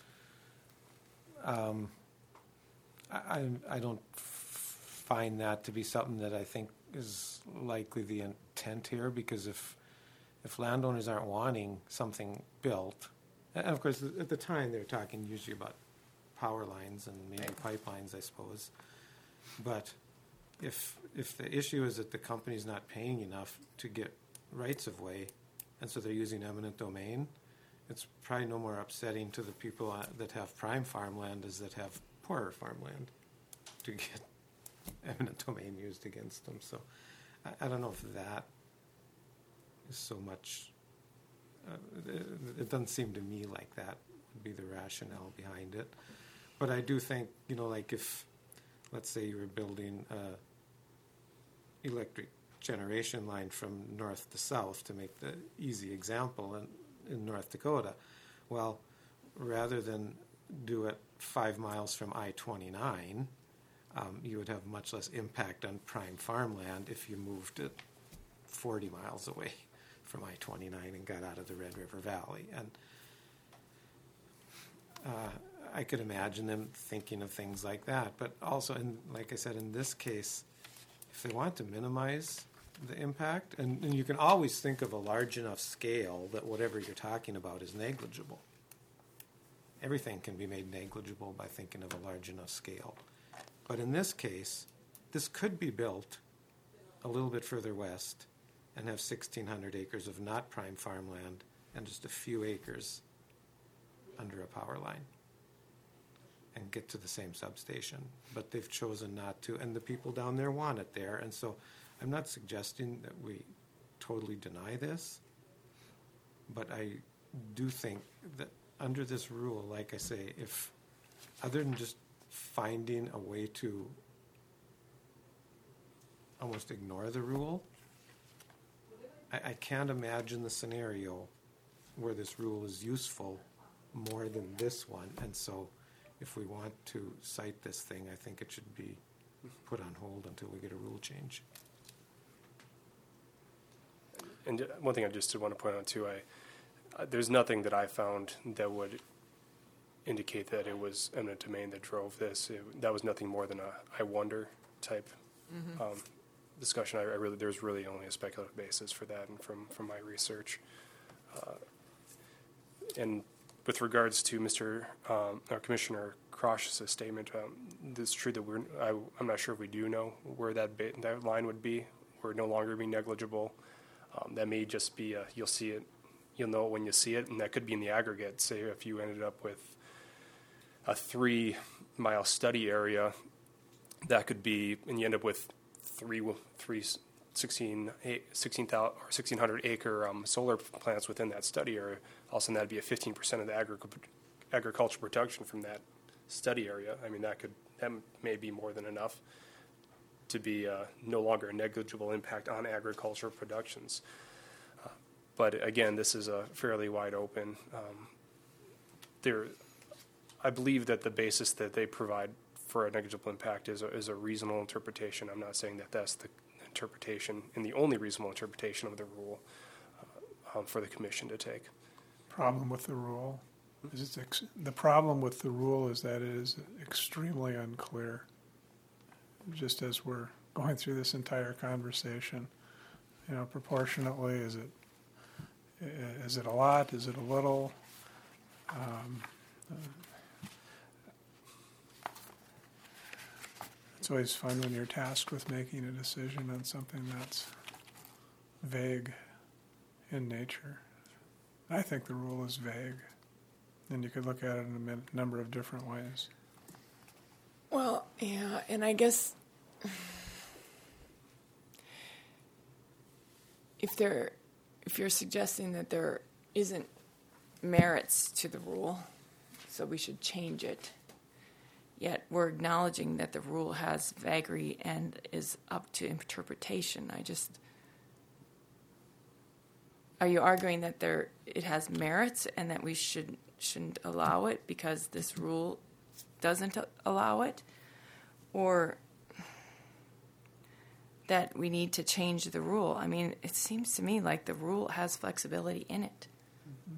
Um, I, I don't f- find that to be something that I think is likely the intent here, because if if landowners aren't wanting something built, and of course at the time they were talking usually about power lines and maybe pipelines, I suppose, but if if the issue is that the company's not paying enough to get rights of way, and so they're using eminent domain, it's probably no more upsetting to the people uh, that have prime farmland as that have poorer farmland to get eminent domain used against them. So I, I don't know if that is so much, uh, it, it doesn't seem to me like that would be the rationale behind it. But I do think, you know, like if, let's say you were building a electric generation line from north to south, to make the easy example, and in North Dakota, well, rather than do it five miles from I twenty-nine, um, you would have much less impact on prime farmland if you moved it forty miles away from I twenty-nine and got out of the Red River Valley. And uh, I could imagine them thinking of things like that. But also, in, like I said, in this case, if they want to minimize the impact, and, and you can always think of a large enough scale that whatever you're talking about is negligible. Everything can be made negligible by thinking of a large enough scale. But in this case, this could be built a little bit further west and have sixteen hundred acres of not prime farmland and just a few acres under a power line and get to the same substation. But they've chosen not to, and the people down there want it there, and so I'm not suggesting that we totally deny this, but I do think that under this rule, like I say, if other than just finding a way to almost ignore the rule, I, I can't imagine the scenario where this rule is useful more than this one. And so if we want to cite this thing, I think it should be put on hold until we get a rule change. And uh, one thing I just did want to point out too, I, uh, there's nothing that I found that would indicate that it was eminent domain that drove this. It, that was nothing more than a I wonder type Mm-hmm. um, discussion. I, I really, there's really only a speculative basis for that, and from from my research. Uh, and with regards to Mister Um, or Commissioner Krosh's statement, um, it's true that we're. I, I'm not sure if we do know where that ba- that line would be. Where it no longer be negligible. Um, that may just be a, you'll see it, you'll know it when you see it, and that could be in the aggregate. Say if you ended up with a three-mile study area, that could be, and you end up with three, three, sixteen, eight, sixteen thousand or sixteen hundred acre um, solar plants within that study area. All of a sudden, that'd be a fifteen percent of the agric- agricultural production from that study area. I mean, that could that may be more than enough to be uh, no longer a negligible impact on agricultural productions. Uh, but again, this is a fairly wide open. Um, there, I believe that the basis that they provide for a negligible impact is a, is a reasonable interpretation. I'm not saying that that's the interpretation and the only reasonable interpretation of the rule uh, um, for the commission to take. Problem with the rule is it's ex- the problem with the rule is that it is extremely unclear. Just as we're going through this entire conversation, you know, proportionately, is it is it a lot? Is it a little? Um, uh, it's always fun when you're tasked with making a decision on something that's vague in nature. I think the rule is vague, and you could look at it in a min- number of different ways. Well, yeah, and I guess if there, if you're suggesting that there isn't merits to the rule, so we should change it, yet we're acknowledging that the rule has vagary and is up to interpretation. I just, are you arguing that there it has merits and that we should shouldn't allow it because this rule doesn't allow it, or that we need to change the rule? I mean, it seems to me like the rule has flexibility in it. Mm-hmm.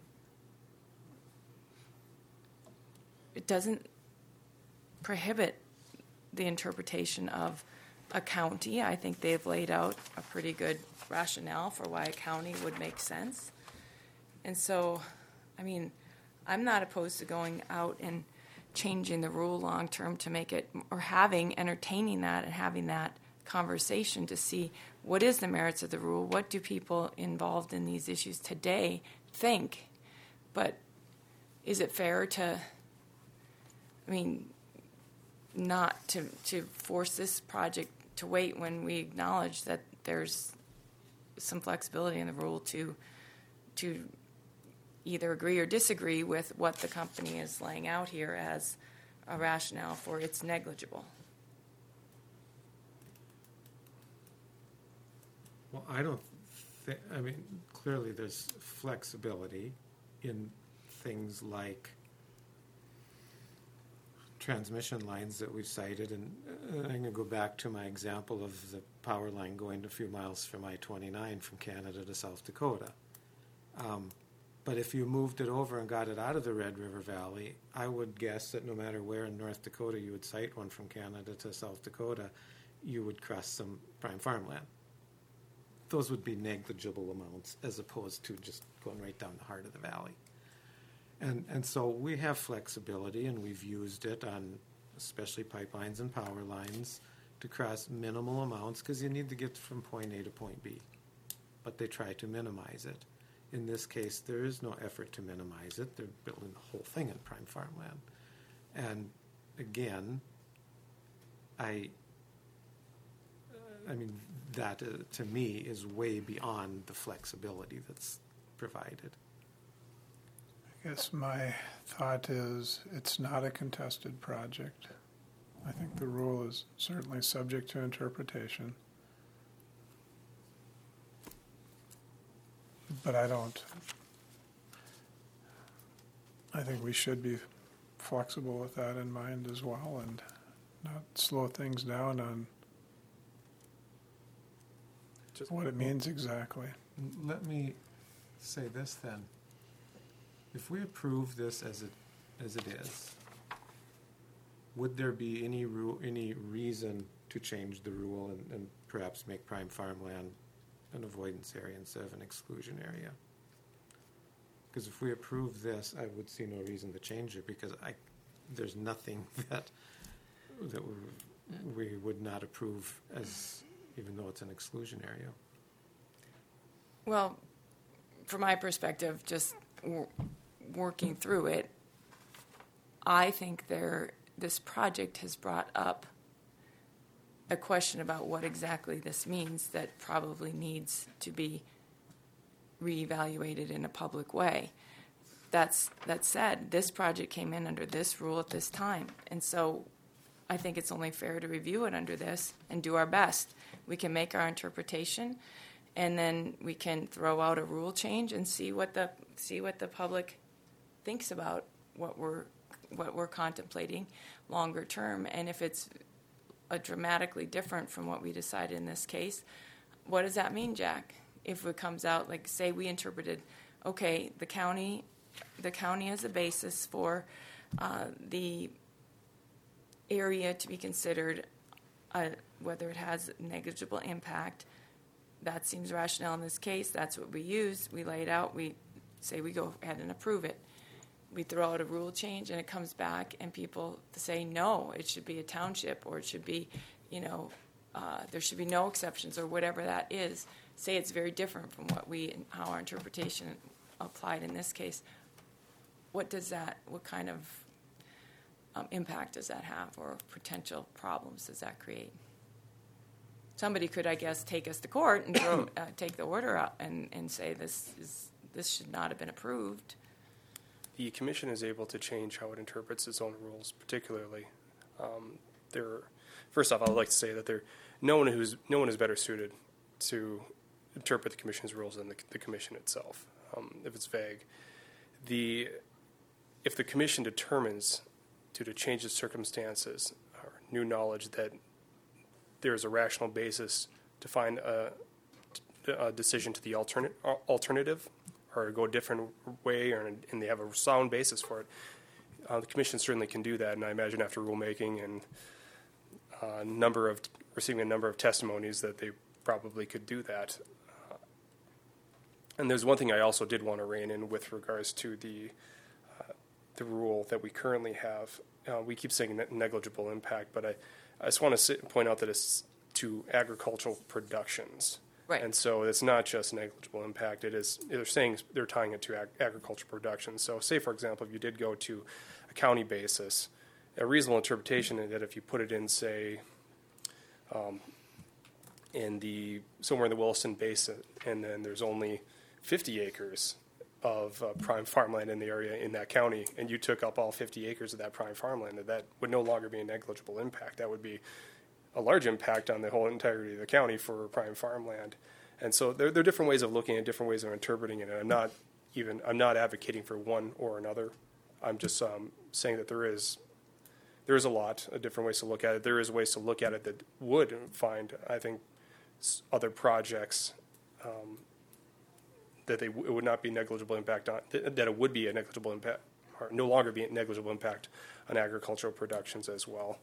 It doesn't prohibit the interpretation of a county. I think they've laid out a pretty good rationale for why a county would make sense. And so, I mean, I'm not opposed to going out and changing the rule long term to make it, or having, entertaining that and having that conversation to see what is the merits of the rule, what do people involved in these issues today think, but is it fair to, I mean, not to, to force this project to wait when we acknowledge that there's some flexibility in the rule to to either agree or disagree with what the company is laying out here as a rationale for it's negligible. Well, I don't think, I mean, clearly there's flexibility in things like transmission lines that we've cited, and uh, I'm going to go back to my example of the power line going a few miles from I twenty-nine from Canada to South Dakota. Um, but if you moved it over and got it out of the Red River Valley, I would guess that no matter where in North Dakota you would site one from Canada to South Dakota, you would cross some prime farmland. Those would be negligible amounts as opposed to just going right down the heart of the valley. And and so we have flexibility, and we've used it on especially pipelines and power lines to cross minimal amounts because you need to get from point A to point B. But they try to minimize it. In this case, there is no effort to minimize it. They're building the whole thing in prime farmland. And again, I, I mean, that uh, to me is way beyond the flexibility that's provided. guess my thought is it's not a contested project. I think the rule is certainly subject to interpretation. But I don't, I think we should be flexible with that in mind as well and not slow things down on Just what it means exactly. Let me say this then. If we approve this as it, as it is, would there be any ru- any reason to change the rule and, and perhaps make prime farmland an avoidance area instead of an exclusion area? Because if we approve this, I would see no reason to change it because I, there's nothing that that we, we would not approve as, even though it's an exclusion area. Well, from my perspective, just w- working through it, I think there this project has brought up a question about what exactly this means that probably needs to be reevaluated in a public way. That's that said, this project came in under this rule at this time, and so I think it's only fair to review it under this and do our best. We can make our interpretation, and then we can throw out a rule change and see what the see what the public thinks about what we're what we're contemplating longer term. And if it's a dramatically different from what we decided in this case, what does that mean, Jack? If it comes out like, say, we interpreted, okay, the county, the county as a basis for uh, the area to be considered, uh, whether it has negligible impact. That seems rational in this case. That's what we use. We lay it out. We say we go ahead and approve it. We throw out a rule change, and it comes back, and people say, no, it should be a township, or it should be, you know, uh, there should be no exceptions, or whatever that is. Say it's very different from what we, how our interpretation applied in this case. What does that, what kind of um, impact does that have, or potential problems does that create? Somebody could, I guess, take us to court and throw, uh, take the order out and, and say this is this should not have been approved. The commission is able to change how it interprets its own rules, particularly. Um, there, first off, I would like to say that there, no one who's no one is better suited to interpret the commission's rules than the, the commission itself. Um, if it's vague, the if the commission determines due to change of circumstances or new knowledge that there is a rational basis to find a, a decision to the alternate alternative. or go a different way, or and they have a sound basis for it, uh, the commission certainly can do that. And I imagine after rulemaking and a uh, number of receiving a number of testimonies that they probably could do that. Uh, and there's one thing I also did want to rein in with regards to the uh, the rule that we currently have. Uh, we keep saying negligible impact, but I, I just want to sit, point out that it's to agricultural productions. Right. And so it's not just negligible impact. It is, they're saying they're tying it to ag- agriculture production. So say, for example, if you did go to a county basis, a reasonable interpretation is that if you put it in, say, um, in the somewhere in the Williston Basin, and then there's only fifty acres of uh, prime farmland in the area in that county, and you took up all fifty acres of that prime farmland, that would no longer be a negligible impact. That would be a large impact on the whole entirety of the county for prime farmland. And so there, there are different ways of looking at different ways of interpreting it. And I'm not even, I'm not advocating for one or another. I'm just um, saying that there is, there is a lot of different ways to look at it. There is ways to look at it that would find, I think, s- other projects um, that they w- it would not be negligible impact on, th- that it would be a negligible impact, or no longer be a negligible impact on agricultural productions as well.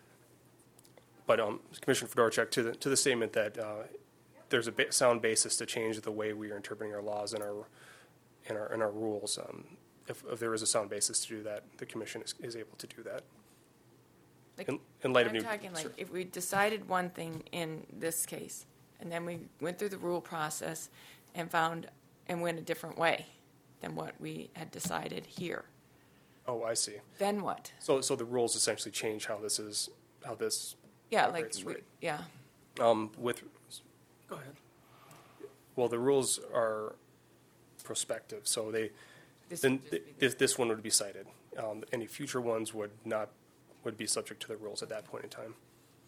But um, Commissioner Fedorchak, to the to the statement that uh, there's a ba- sound basis to change the way we are interpreting our laws and our and our and our rules. Um, if, if there is a sound basis to do that, the Commission is, is able to do that. Like, In, in light of I'm new, talking like sure. if we decided one thing in this case, and then we went through the rule process and found and went a different way than what we had decided here. Oh, I see. Then what? So so the rules essentially change how this is how this. Yeah, like operates, we, right? yeah. Um, with Go ahead. well, the rules are prospective, so they This then would just th- be the- this, this one would be cited. Um, any future ones would not, would be subject to the rules at that point in time.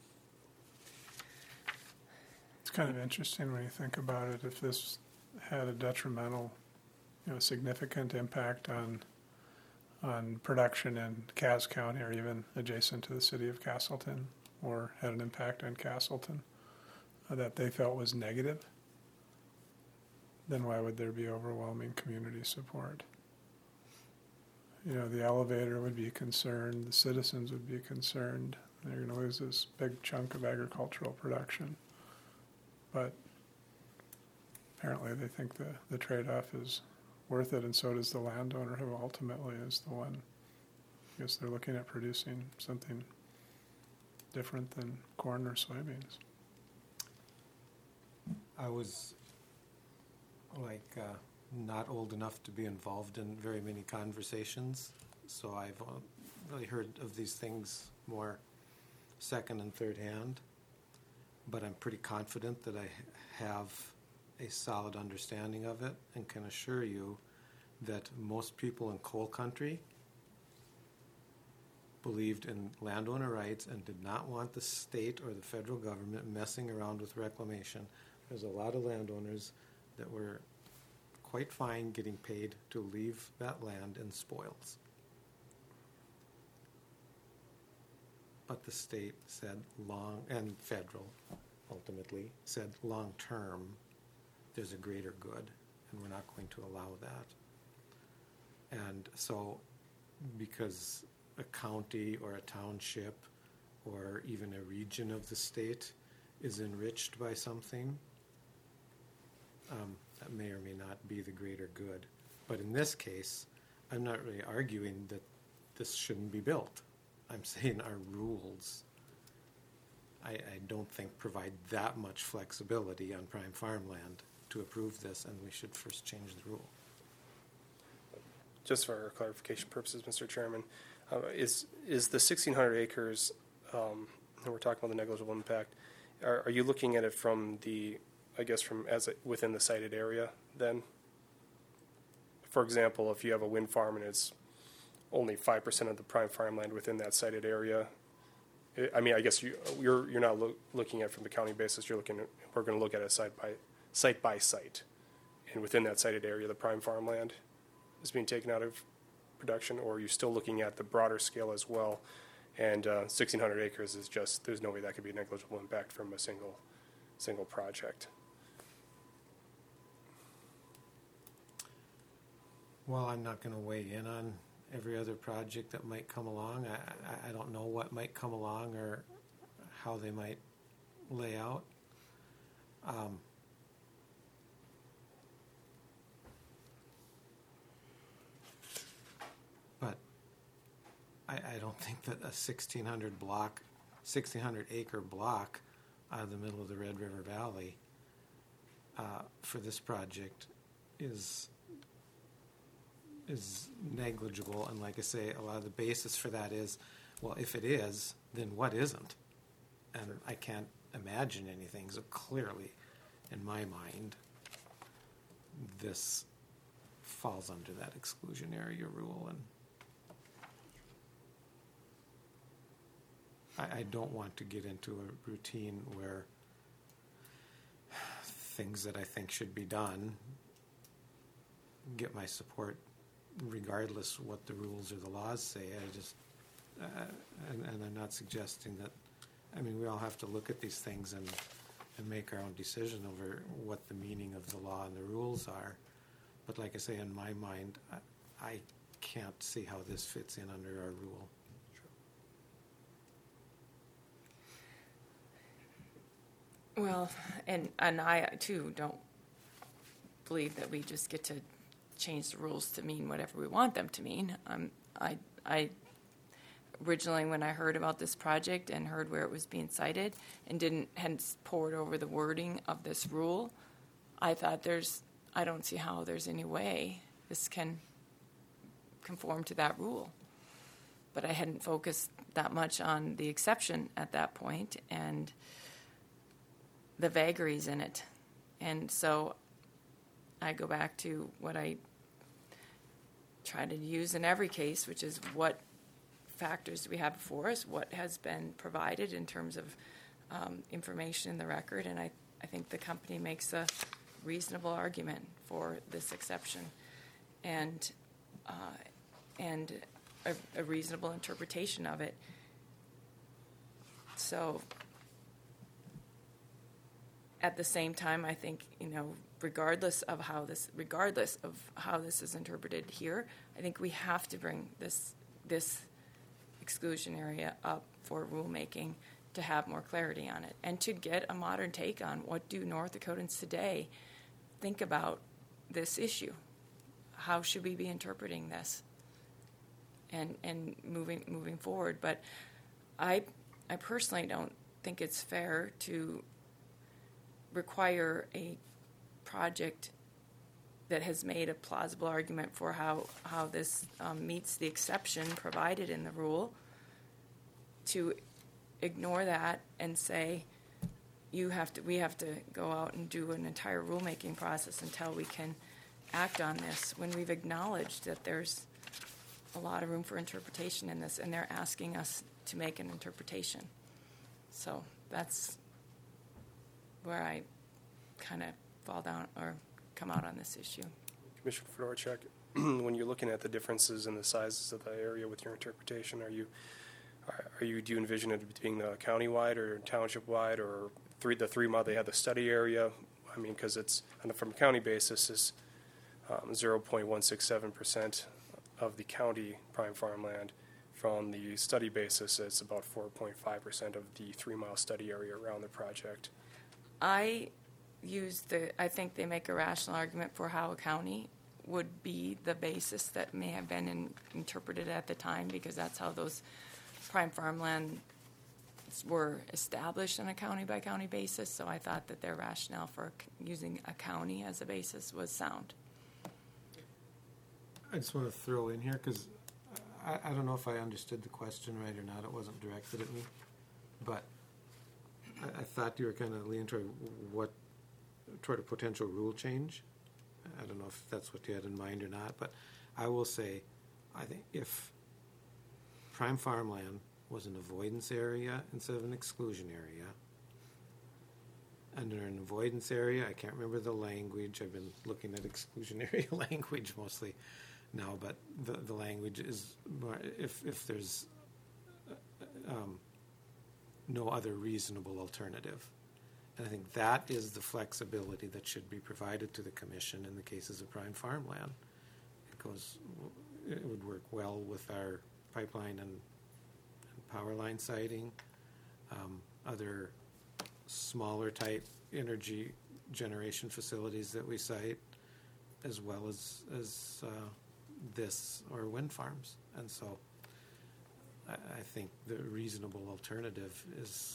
It's kind of interesting when you think about it, if this had a detrimental, you know, significant impact on, on production in Cass County or even adjacent to the city of Castleton, or had an impact on Castleton uh, that they felt was negative, then why would there be overwhelming community support? You know, the elevator would be concerned, the citizens would be concerned, they're going to lose this big chunk of agricultural production. But apparently they think the, the trade-off is worth it, and so does the landowner, who ultimately is the one. I guess they're looking at producing something different than corn or soybeans. I was like uh, not old enough to be involved in very many conversations, so I've uh, really heard of these things more second and third hand. But I'm pretty confident that I have a solid understanding of it, and can assure you that most people in coal country believed in landowner rights and did not want the state or the federal government messing around with reclamation. There's a lot of landowners that were quite fine getting paid to leave that land in spoils. But the state said long, and federal ultimately said long term, there's a greater good, and we're not going to allow that. And so, because a county or a township or even a region of the state is enriched by something, um, that may or may not be the greater good. But in this case, I'm not really arguing that this shouldn't be built. I'm saying our rules, I, I don't think provide that much flexibility on prime farmland to approve this, and we should first change the rule. Just for clarification purposes, Mister Chairman, uh, is is the sixteen hundred acres, um, and we're talking about the negligible impact, are, are you looking at it from the, I guess, from as a, within the cited area then? For example, if you have a wind farm and it's only five percent of the prime farmland within that cited area, I mean, I guess you, you're you're not lo- looking at it from the county basis. You're looking at, we're going to look at it site by site by site, and within that cited area, the prime farmland is being taken out of production, or are you still looking at the broader scale as well? And uh, sixteen hundred acres is just, there's no way that could be a negligible impact from a single single project. Well, I'm not going to weigh in on every other project that might come along. I, I, I don't know what might come along or how they might lay out. Um, but I, I don't think that a sixteen hundred block, sixteen hundred acre block out of the middle of the Red River Valley uh, for this project is is negligible. And like I say, a lot of the basis for that is, well, if it is, then what isn't? And I can't imagine anything. So clearly, in my mind, this falls under that exclusionary rule. And I, I don't want to get into a routine where things that I think should be done get my support regardless what the rules or the laws say. I just, uh, and, and I'm not suggesting that, I mean, we all have to look at these things and, and make our own decision over what the meaning of the law and the rules are. But like I say, in my mind, I, I can't see how this fits in under our rule. Well, and, and I, too, don't believe that we just get to change the rules to mean whatever we want them to mean. Um, I, I originally, when I heard about this project and heard where it was being cited and didn't hadn't poured over the wording of this rule, I thought there's, I don't see how there's any way this can conform to that rule. But I hadn't focused that much on the exception at that point and the vagaries in it. And so I go back to what I try to use in every case, which is what factors do we have before us, what has been provided in terms of um, information in the record, and I, I think the company makes a reasonable argument for this exception, and uh, and a, a reasonable interpretation of it. So at the same time, I think, you know, regardless of how this, regardless of how this is interpreted here, I think we have to bring this this exclusion area up for rulemaking to have more clarity on it and to get a modern take on what do North Dakotans today think about this issue. How should we be interpreting this and and moving moving forward? But I I personally don't think it's fair to require a project that has made a plausible argument for how, how this um, meets the exception provided in the rule to ignore that and say you have to we have to go out and do an entire rulemaking process until we can act on this, when we've acknowledged that there's a lot of room for interpretation in this, and they're asking us to make an interpretation. So that's where I kind of fall down or come out on this issue. Commissioner Fedorchak, when you're looking at the differences in the sizes of the area with your interpretation, are you are, are you do you envision it being uh, county-wide or township-wide, or three the three mile they have the study area? I mean, because it's on a, from a county basis is um, zero point one six seven percent of the county prime farmland. From the study basis, it's about four point five percent of the three-mile study area around the project. I use the, I think they make a rational argument for how a county would be the basis that may have been in, interpreted at the time, because that's how those prime farmland were established on a county-by-county basis. So I thought that their rationale for c- using a county as a basis was sound. I just want to throw in here, because I, I don't know if I understood the question right or not. It wasn't directed at me. But I, I thought you were kind of leaning toward what, toward a potential rule change. I don't know if that's what you had in mind or not. But I will say, I think if prime farmland was an avoidance area instead of an exclusion area, under an avoidance area, I can't remember the language. I've been looking at exclusionary language mostly now, but the, the language is more, if, if there's um, no other reasonable alternative. And I think that is the flexibility that should be provided to the commission in the cases of prime farmland. It goes, it would work well with our pipeline and, and power line siting, um, other smaller type energy generation facilities that we cite, as well as as uh, this or wind farms. And so I, I think the reasonable alternative is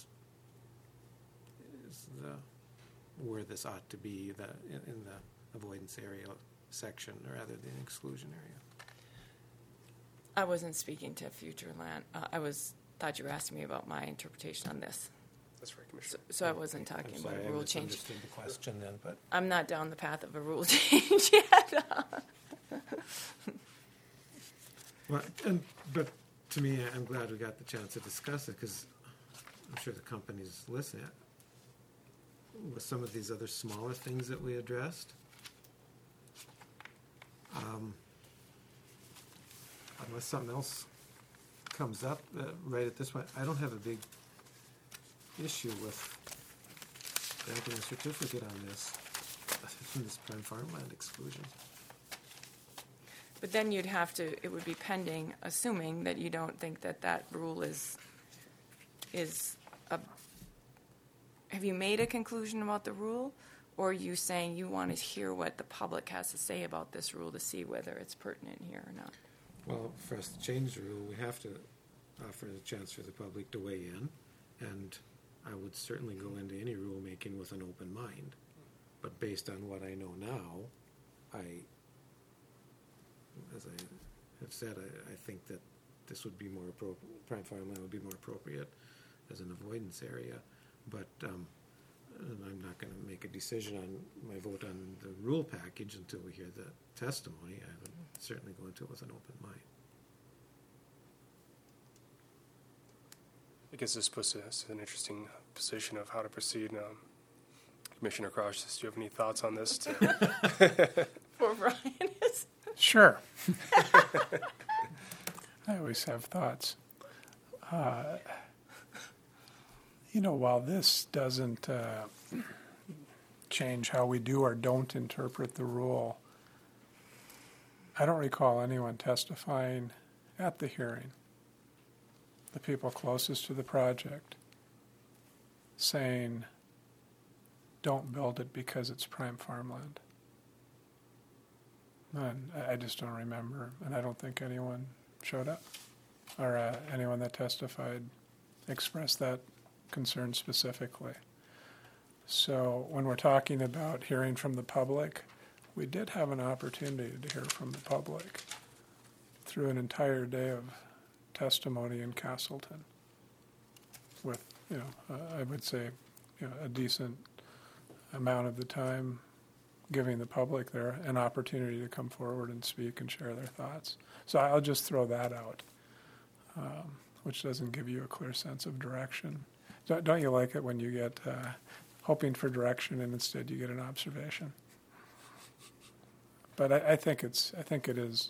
is the where this ought to be, the in, in the avoidance area section rather than exclusion area. I wasn't speaking to future land. Uh, I was thought you were asking me about my interpretation on this. That's right, Commissioner. So, so I wasn't talking I'm about sorry, a I rule change. misunderstood the question then, but I'm not down the path of a rule change yet. well, and but to me, I'm glad we got the chance to discuss it, because I'm sure the company's listening. With some of these other smaller things that we addressed, um, unless something else comes up uh, right at this point, I don't have a big issue with granting a certificate on this, other than this prime farmland exclusion. But then you'd have to, it would be pending, assuming that you don't think that that rule is, is a, have you made a conclusion about the rule? Or are you saying you want to hear what the public has to say about this rule to see whether it's pertinent here or not? Well, for us to change the rule, we have to offer the chance for the public to weigh in, and I would certainly go into any rulemaking with an open mind. But based on what I know now, I, as I have said, I, I think that this would be more appropriate, prime farmland would be more appropriate as an avoidance area. But um, and I'm not going to make a decision on my vote on the rule package until we hear the testimony. I would certainly go into it with an open mind. I guess this puts us in an interesting position of how to proceed. Um, Commissioner Crouch, do you have any thoughts on this? To Poor Brian is. Sure. I always have thoughts. Uh, you know, while this doesn't uh, change how we do or don't interpret the rule, I don't recall anyone testifying at the hearing, the people closest to the project, saying, don't build it because it's prime farmland. And I I just don't remember, and I don't think anyone showed up, or uh, anyone that testified expressed that concern specifically. So when we're talking about hearing from the public, we did have an opportunity to hear from the public through an entire day of testimony in Castleton with, you know, uh, I would say, you know, a decent amount of the time giving the public there an opportunity to come forward and speak and share their thoughts. So I'll just throw that out, um, which doesn't give you a clear sense of direction. Don't, don't you like it when you get uh, hoping for direction and instead you get an observation? But I, I think it's I think it is,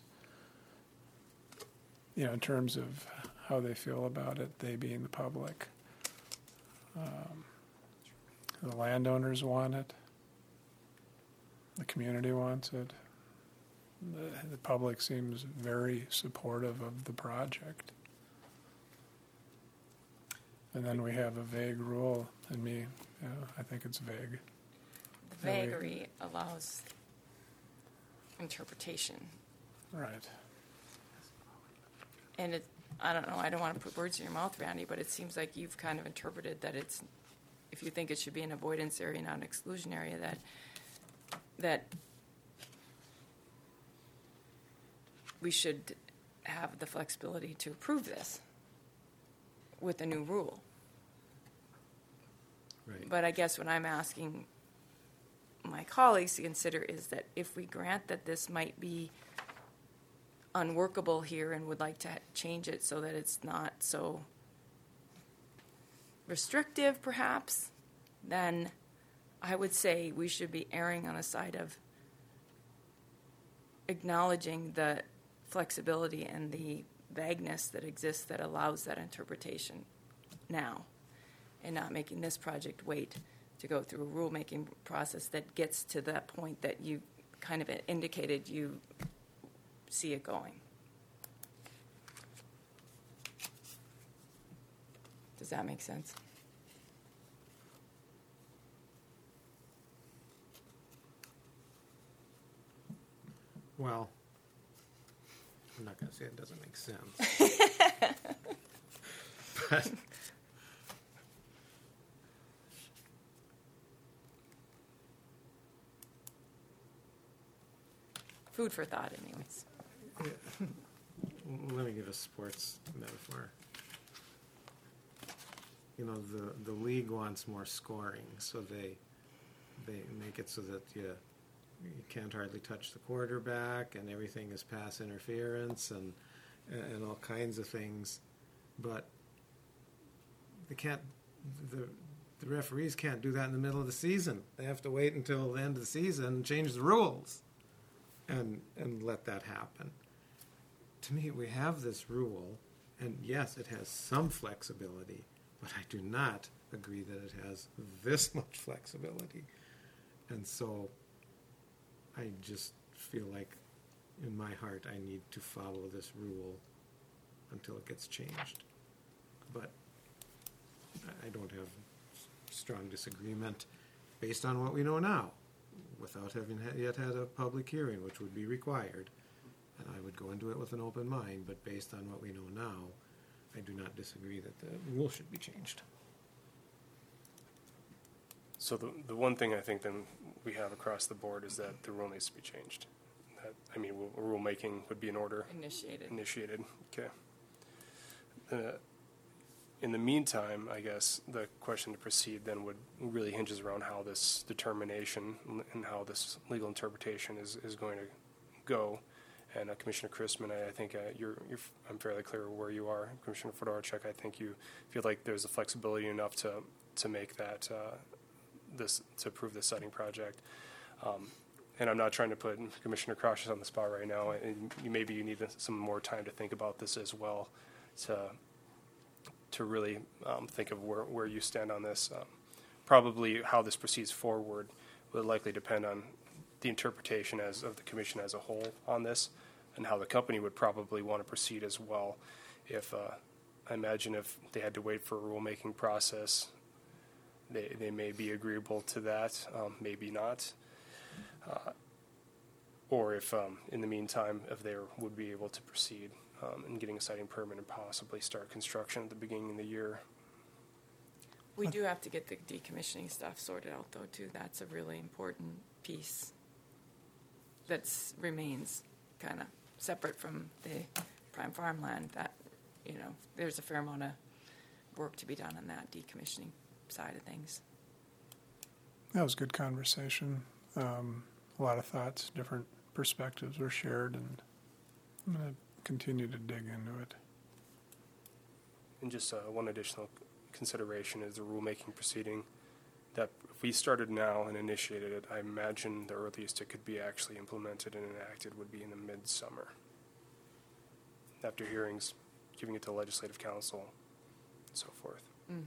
you know, in terms of how they feel about it, they being the public. Um, the landowners want it. The community wants it. The, the public seems very supportive of the project. And then we have a vague rule, and me, you know, I think it's vague. The Yeah, we- vagary allows interpretation. Right. And it, I don't know, I don't want to put words in your mouth, Randy, but it seems like you've kind of interpreted that it's, if you think it should be an avoidance area, not an exclusion area, that, that we should have the flexibility to approve this with a new rule. Right. But I guess what I'm asking my colleagues to consider is that if we grant that this might be unworkable here and would like to change it so that it's not so restrictive, perhaps, then I would say we should be erring on a side of acknowledging the flexibility and the vagueness that exists that allows that interpretation now, and not making this project wait to go through a rulemaking process that gets to that point that you kind of indicated you see it going. Does that make sense? Well, I'm not going to say it doesn't make sense. But Food for thought, anyways. let me give a sports metaphor. You know, the, the league wants more scoring, so they they make it so that you you can't hardly touch the quarterback, and everything is pass interference, and and all kinds of things. But they can't. The the referees can't do that in the middle of the season. They have to wait until the end of the season and change the rules, and and let that happen. To me, we have this rule, and yes, it has some flexibility, but I do not agree that it has this much flexibility. And so I just feel like in my heart I need to follow this rule until it gets changed. But I don't have strong disagreement based on what we know now, without having yet had a public hearing, which would be required. And I would go into it with an open mind, but based on what we know now, I do not disagree that the rule should be changed. So the the one thing I think then we have across the board is that the rule needs to be changed. That, I mean, a rulemaking would be in order. Initiated. Initiated. Okay. Uh, in the meantime, I guess the question to proceed then would really hinges around how this determination and how this legal interpretation is, is going to go. And uh, Commissioner Chrisman, I, I think uh, you're, you're, I'm fairly clear where you are. Commissioner Fedorchuk, I think you feel like there's a flexibility enough to to make that uh, this to approve this siting project. Um, and I'm not trying to put Commissioner Crouches on the spot right now. And you, maybe you need some more time to think about this as well, to to really um, think of where where you stand on this. Um, probably how this proceeds forward will likely depend on the interpretation as of the commission as a whole on this, and how the company would probably want to proceed as well. If uh, I imagine if they had to wait for a rulemaking process, they they may be agreeable to that, um, maybe not. Uh, or if um, in the meantime, if they would be able to proceed um, in getting a siting permit and possibly start construction at the beginning of the year. We do have to get the decommissioning stuff sorted out, though, too. That's a really important piece that remains kind of separate from the prime farmland. That, you know, there's a fair amount of work to be done on that decommissioning side of things. That was good conversation. Um, a lot of thoughts, different perspectives were shared, and I'm going to continue to dig into it. And just uh, one additional consideration is the rulemaking proceeding. That if we started now and initiated it, I imagine the earliest it could be actually implemented and enacted would be in the midsummer. After hearings, giving it to the Legislative Council, and so forth. Mm-hmm.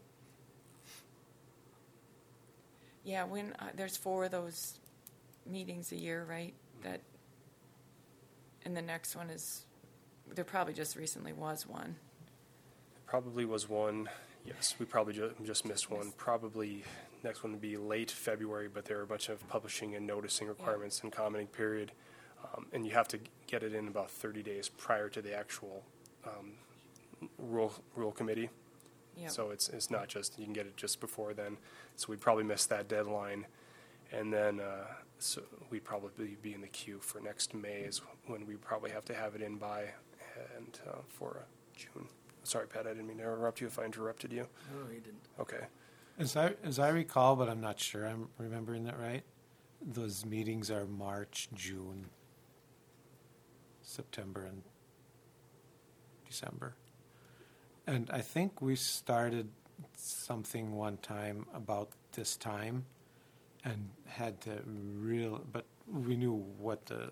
Yeah, when uh, there's four of those meetings a year, right? That, and the next one is, there probably just recently was one. Probably was one. Yes, we probably ju- just missed one. Probably next one would be late February, but there are a bunch of publishing and noticing requirements and commenting period, um, and you have to get it in about thirty days prior to the actual um, rule rule committee. Yep. So it's it's not just you can get it just before then. So we'd probably miss that deadline, and then uh, so we'd probably be in the queue for next May is when we probably have to have it in by, and uh, for uh, June. Sorry, Pat, I didn't mean to interrupt you if I interrupted you. No, you didn't. Okay. As I, as I recall, but I'm not sure I'm remembering that right, those meetings are March, June, September, and December. And I think we started something one time about this time and had to real, but we knew what the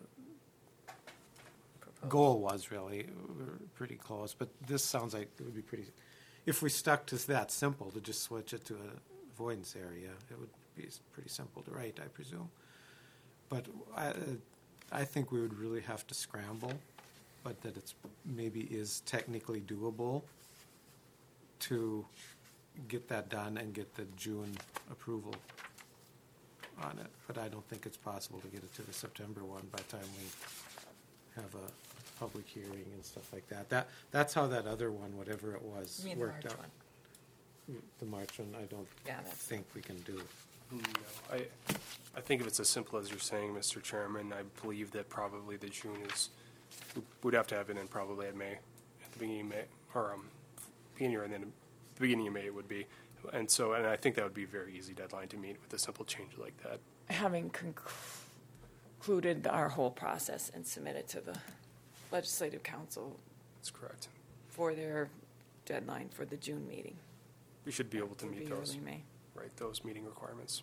goal was really. We were pretty close, but this sounds like it would be pretty, if we stuck to that simple to just switch it to a avoidance area, it would be pretty simple to write, I presume. But I, I think we would really have to scramble, but that it's maybe is technically doable to get that done and get the June approval on it. But I don't think it's possible to get it to the September one by the time we have a public hearing and stuff like that. That that's how that other one, whatever it was, You mean the worked March out. one? The March one, I don't Yeah, that's- think we can do. No, I, I think if it's as simple as you're saying, Mister Chairman, I believe that probably the June is, we'd have to have it in probably at May, at the beginning of May, or um, beginning or then the beginning of May it would be. And so, and I think that would be a very easy deadline to meet with a simple change like that. Having concluded our whole process and submitted to the Legislative Council That's correct. for their deadline for the June meeting. We should be able to Would meet be those, early May. right, those meeting requirements.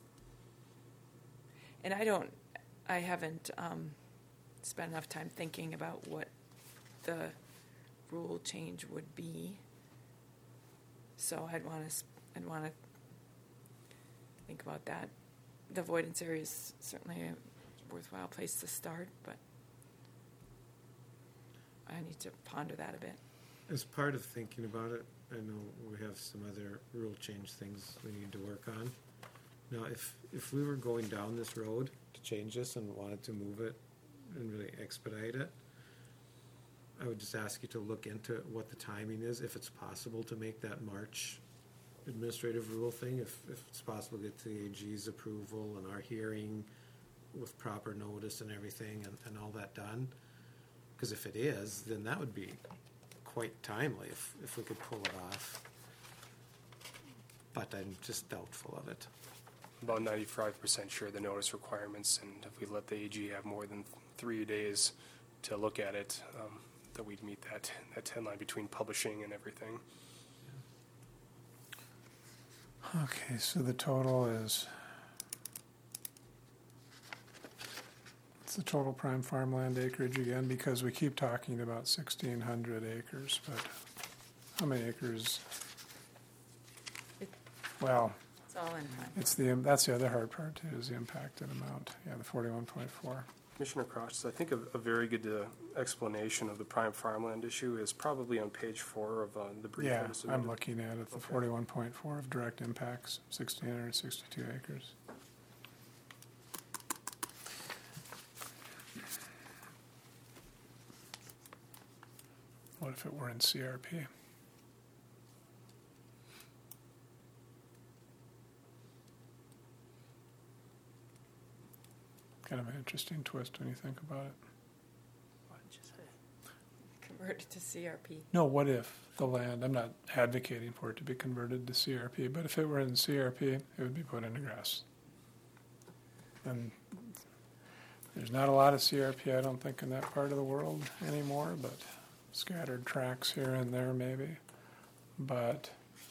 And I don't, I haven't um, spent enough time thinking about what the rule change would be. So I'd want to, I'd want to think about that. The avoidance area is certainly a worthwhile place to start, but I need to ponder that a bit. As part of thinking about it, I know we have some other rule change things we need to work on. Now, if, if we were going down this road to change this and wanted to move it and really expedite it, I would just ask you to look into what the timing is, if it's possible to make that March administrative rule thing, if, if it's possible to get to the A G's approval and our hearing with proper notice and everything and, and all that done. Because if it is, then that would be quite timely if, if we could pull it off. But I'm just doubtful of it. About ninety-five percent sure the notice requirements, and if we let the A G have more than three days to look at it, um, that we'd meet that, that deadline between publishing and everything. Okay, so the total is, what's the total prime farmland acreage again? Because we keep talking about sixteen hundred acres, but how many acres? It- Well, It's all in time. it's the, that's the other hard part too, is the impacted amount. Yeah, the forty-one point four. Commissioner Cross, I think a, a very good uh, explanation of the prime farmland issue is probably on page four of uh, the brief. Yeah, that was submitted. I'm looking at it, the Okay. forty-one point four of direct impacts, sixteen hundred sixty-two acres. What if it were in C R P? Kind of an interesting twist when you think about it. What did you say? Converted to C R P. No, what if the land, I'm not advocating for it to be converted to C R P, but if it were in C R P, it would be put into grass. And there's not a lot of C R P, I don't think, in that part of the world anymore, but scattered tracks here and there maybe. But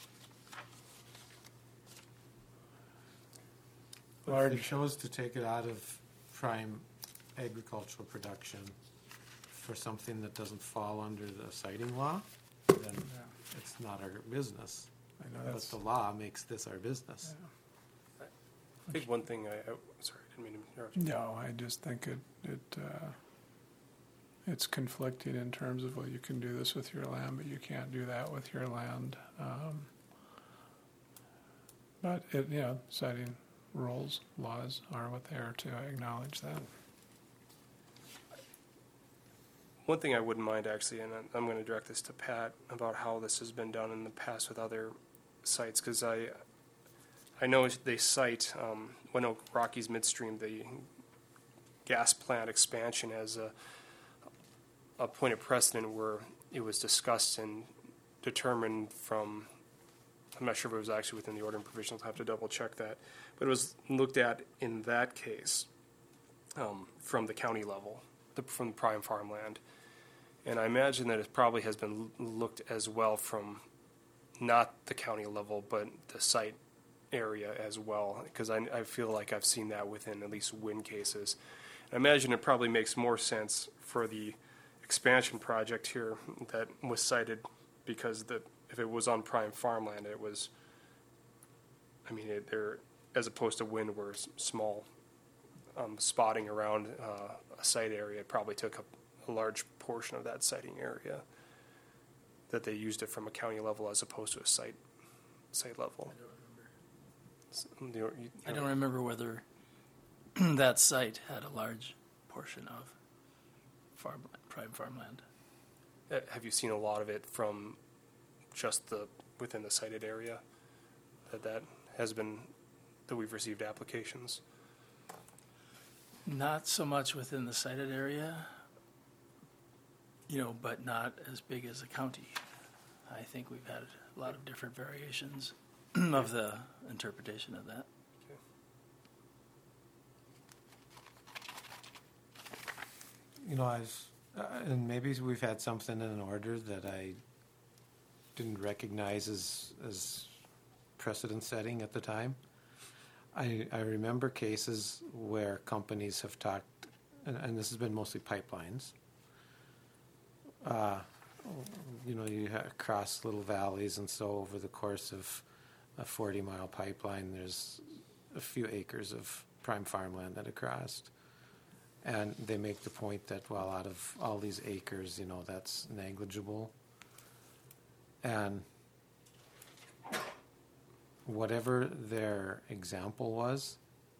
But Large- if they chose to take it out of prime agricultural production for something that doesn't fall under the siting law, then yeah, it's not our business. I know But that's, the law makes this our business. I think one thing I, I sorry, I didn't mean to interrupt you. no, I just think it, it, uh, it's conflicting in terms of, well, you can do this with your land, but you can't do that with your land. Um, But it, you know, citing rules, laws are what they are to acknowledge that. One thing I wouldn't mind actually, and I'm- I'm going to direct this to Pat about how this has been done in the past with other sites, because I, I know they cite um, Winoak Rockies Midstream, the gas plant expansion as a, a point of precedent where it was discussed and determined from, I'm not sure if it was actually within the ordering provisions, I'll have to double check that, but it was looked at in that case um, from the county level, the, from prime farmland. And I imagine that it probably has been l- looked as well from not the county level, but the site area as well, because I, I feel like I've seen that within at least wind cases. I imagine it probably makes more sense for the expansion project here that was cited, because the, if it was on prime farmland, it was, I mean, it, there, as opposed to wind where it's small um, spotting around uh, a site area, it probably took up a large portion of that siting area, that they used it from a county level as opposed to a site site level. So, you know, you- I don't remember whether that site had a large portion of farm, prime farmland. uh, have you seen a lot of it from just the within the sited area that that has been that we've received applications? Not so much within the sited area, you know, but not as big as the county. I think we've had a lot of different variations of the interpretation of that. You know, I was, uh, and maybe we've had something in order that I didn't recognize as, as precedent setting at the time. I, I remember cases where companies have talked, and, and this has been mostly pipelines. Uh, you know, you ha- cross little valleys, and so over the course of a forty mile pipeline, there's a few acres of prime farmland that are crossed. And they make the point that, well, out of all these acres, you know, that's negligible. And whatever their example was,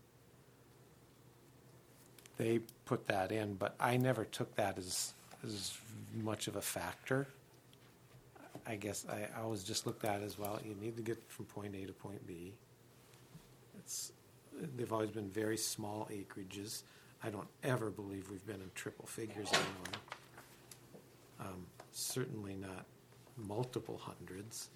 they put that in, but I never took that as, as much of a factor. I guess I, I always just looked at it as, well, you need to get from point A to point B. It's, they've always been very small acreages. I don't ever believe we've been in triple figures anymore. Um, certainly not multiple hundreds.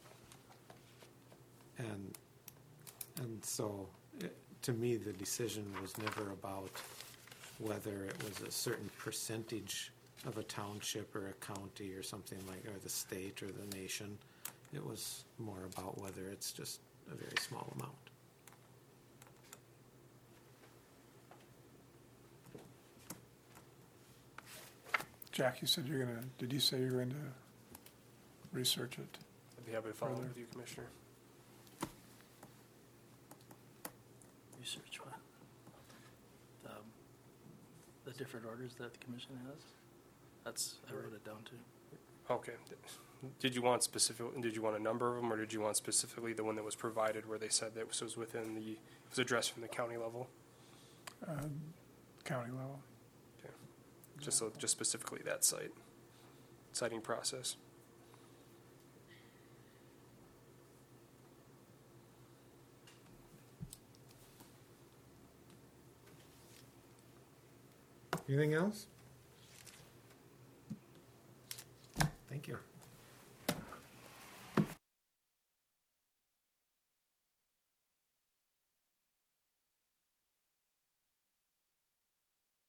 And, and so, it, to me, the decision was never about whether it was a certain percentage of a township or a county or something like, or the state or the nation. It was more about whether it's just a very small amount. Jack, you said you're gonna, did you say you're going to research it? I'd be happy to follow up Further. with you, Commissioner. Research what? The, the different orders that the commission has? That's, I wrote it down too. Okay. Did you want specific, did you want a number of them, or did you want specifically the one that was provided where they said that this was within the, it was addressed from the county level? Um, County level. Okay. Just so, just specifically that site, citing process. Anything else? Thank you.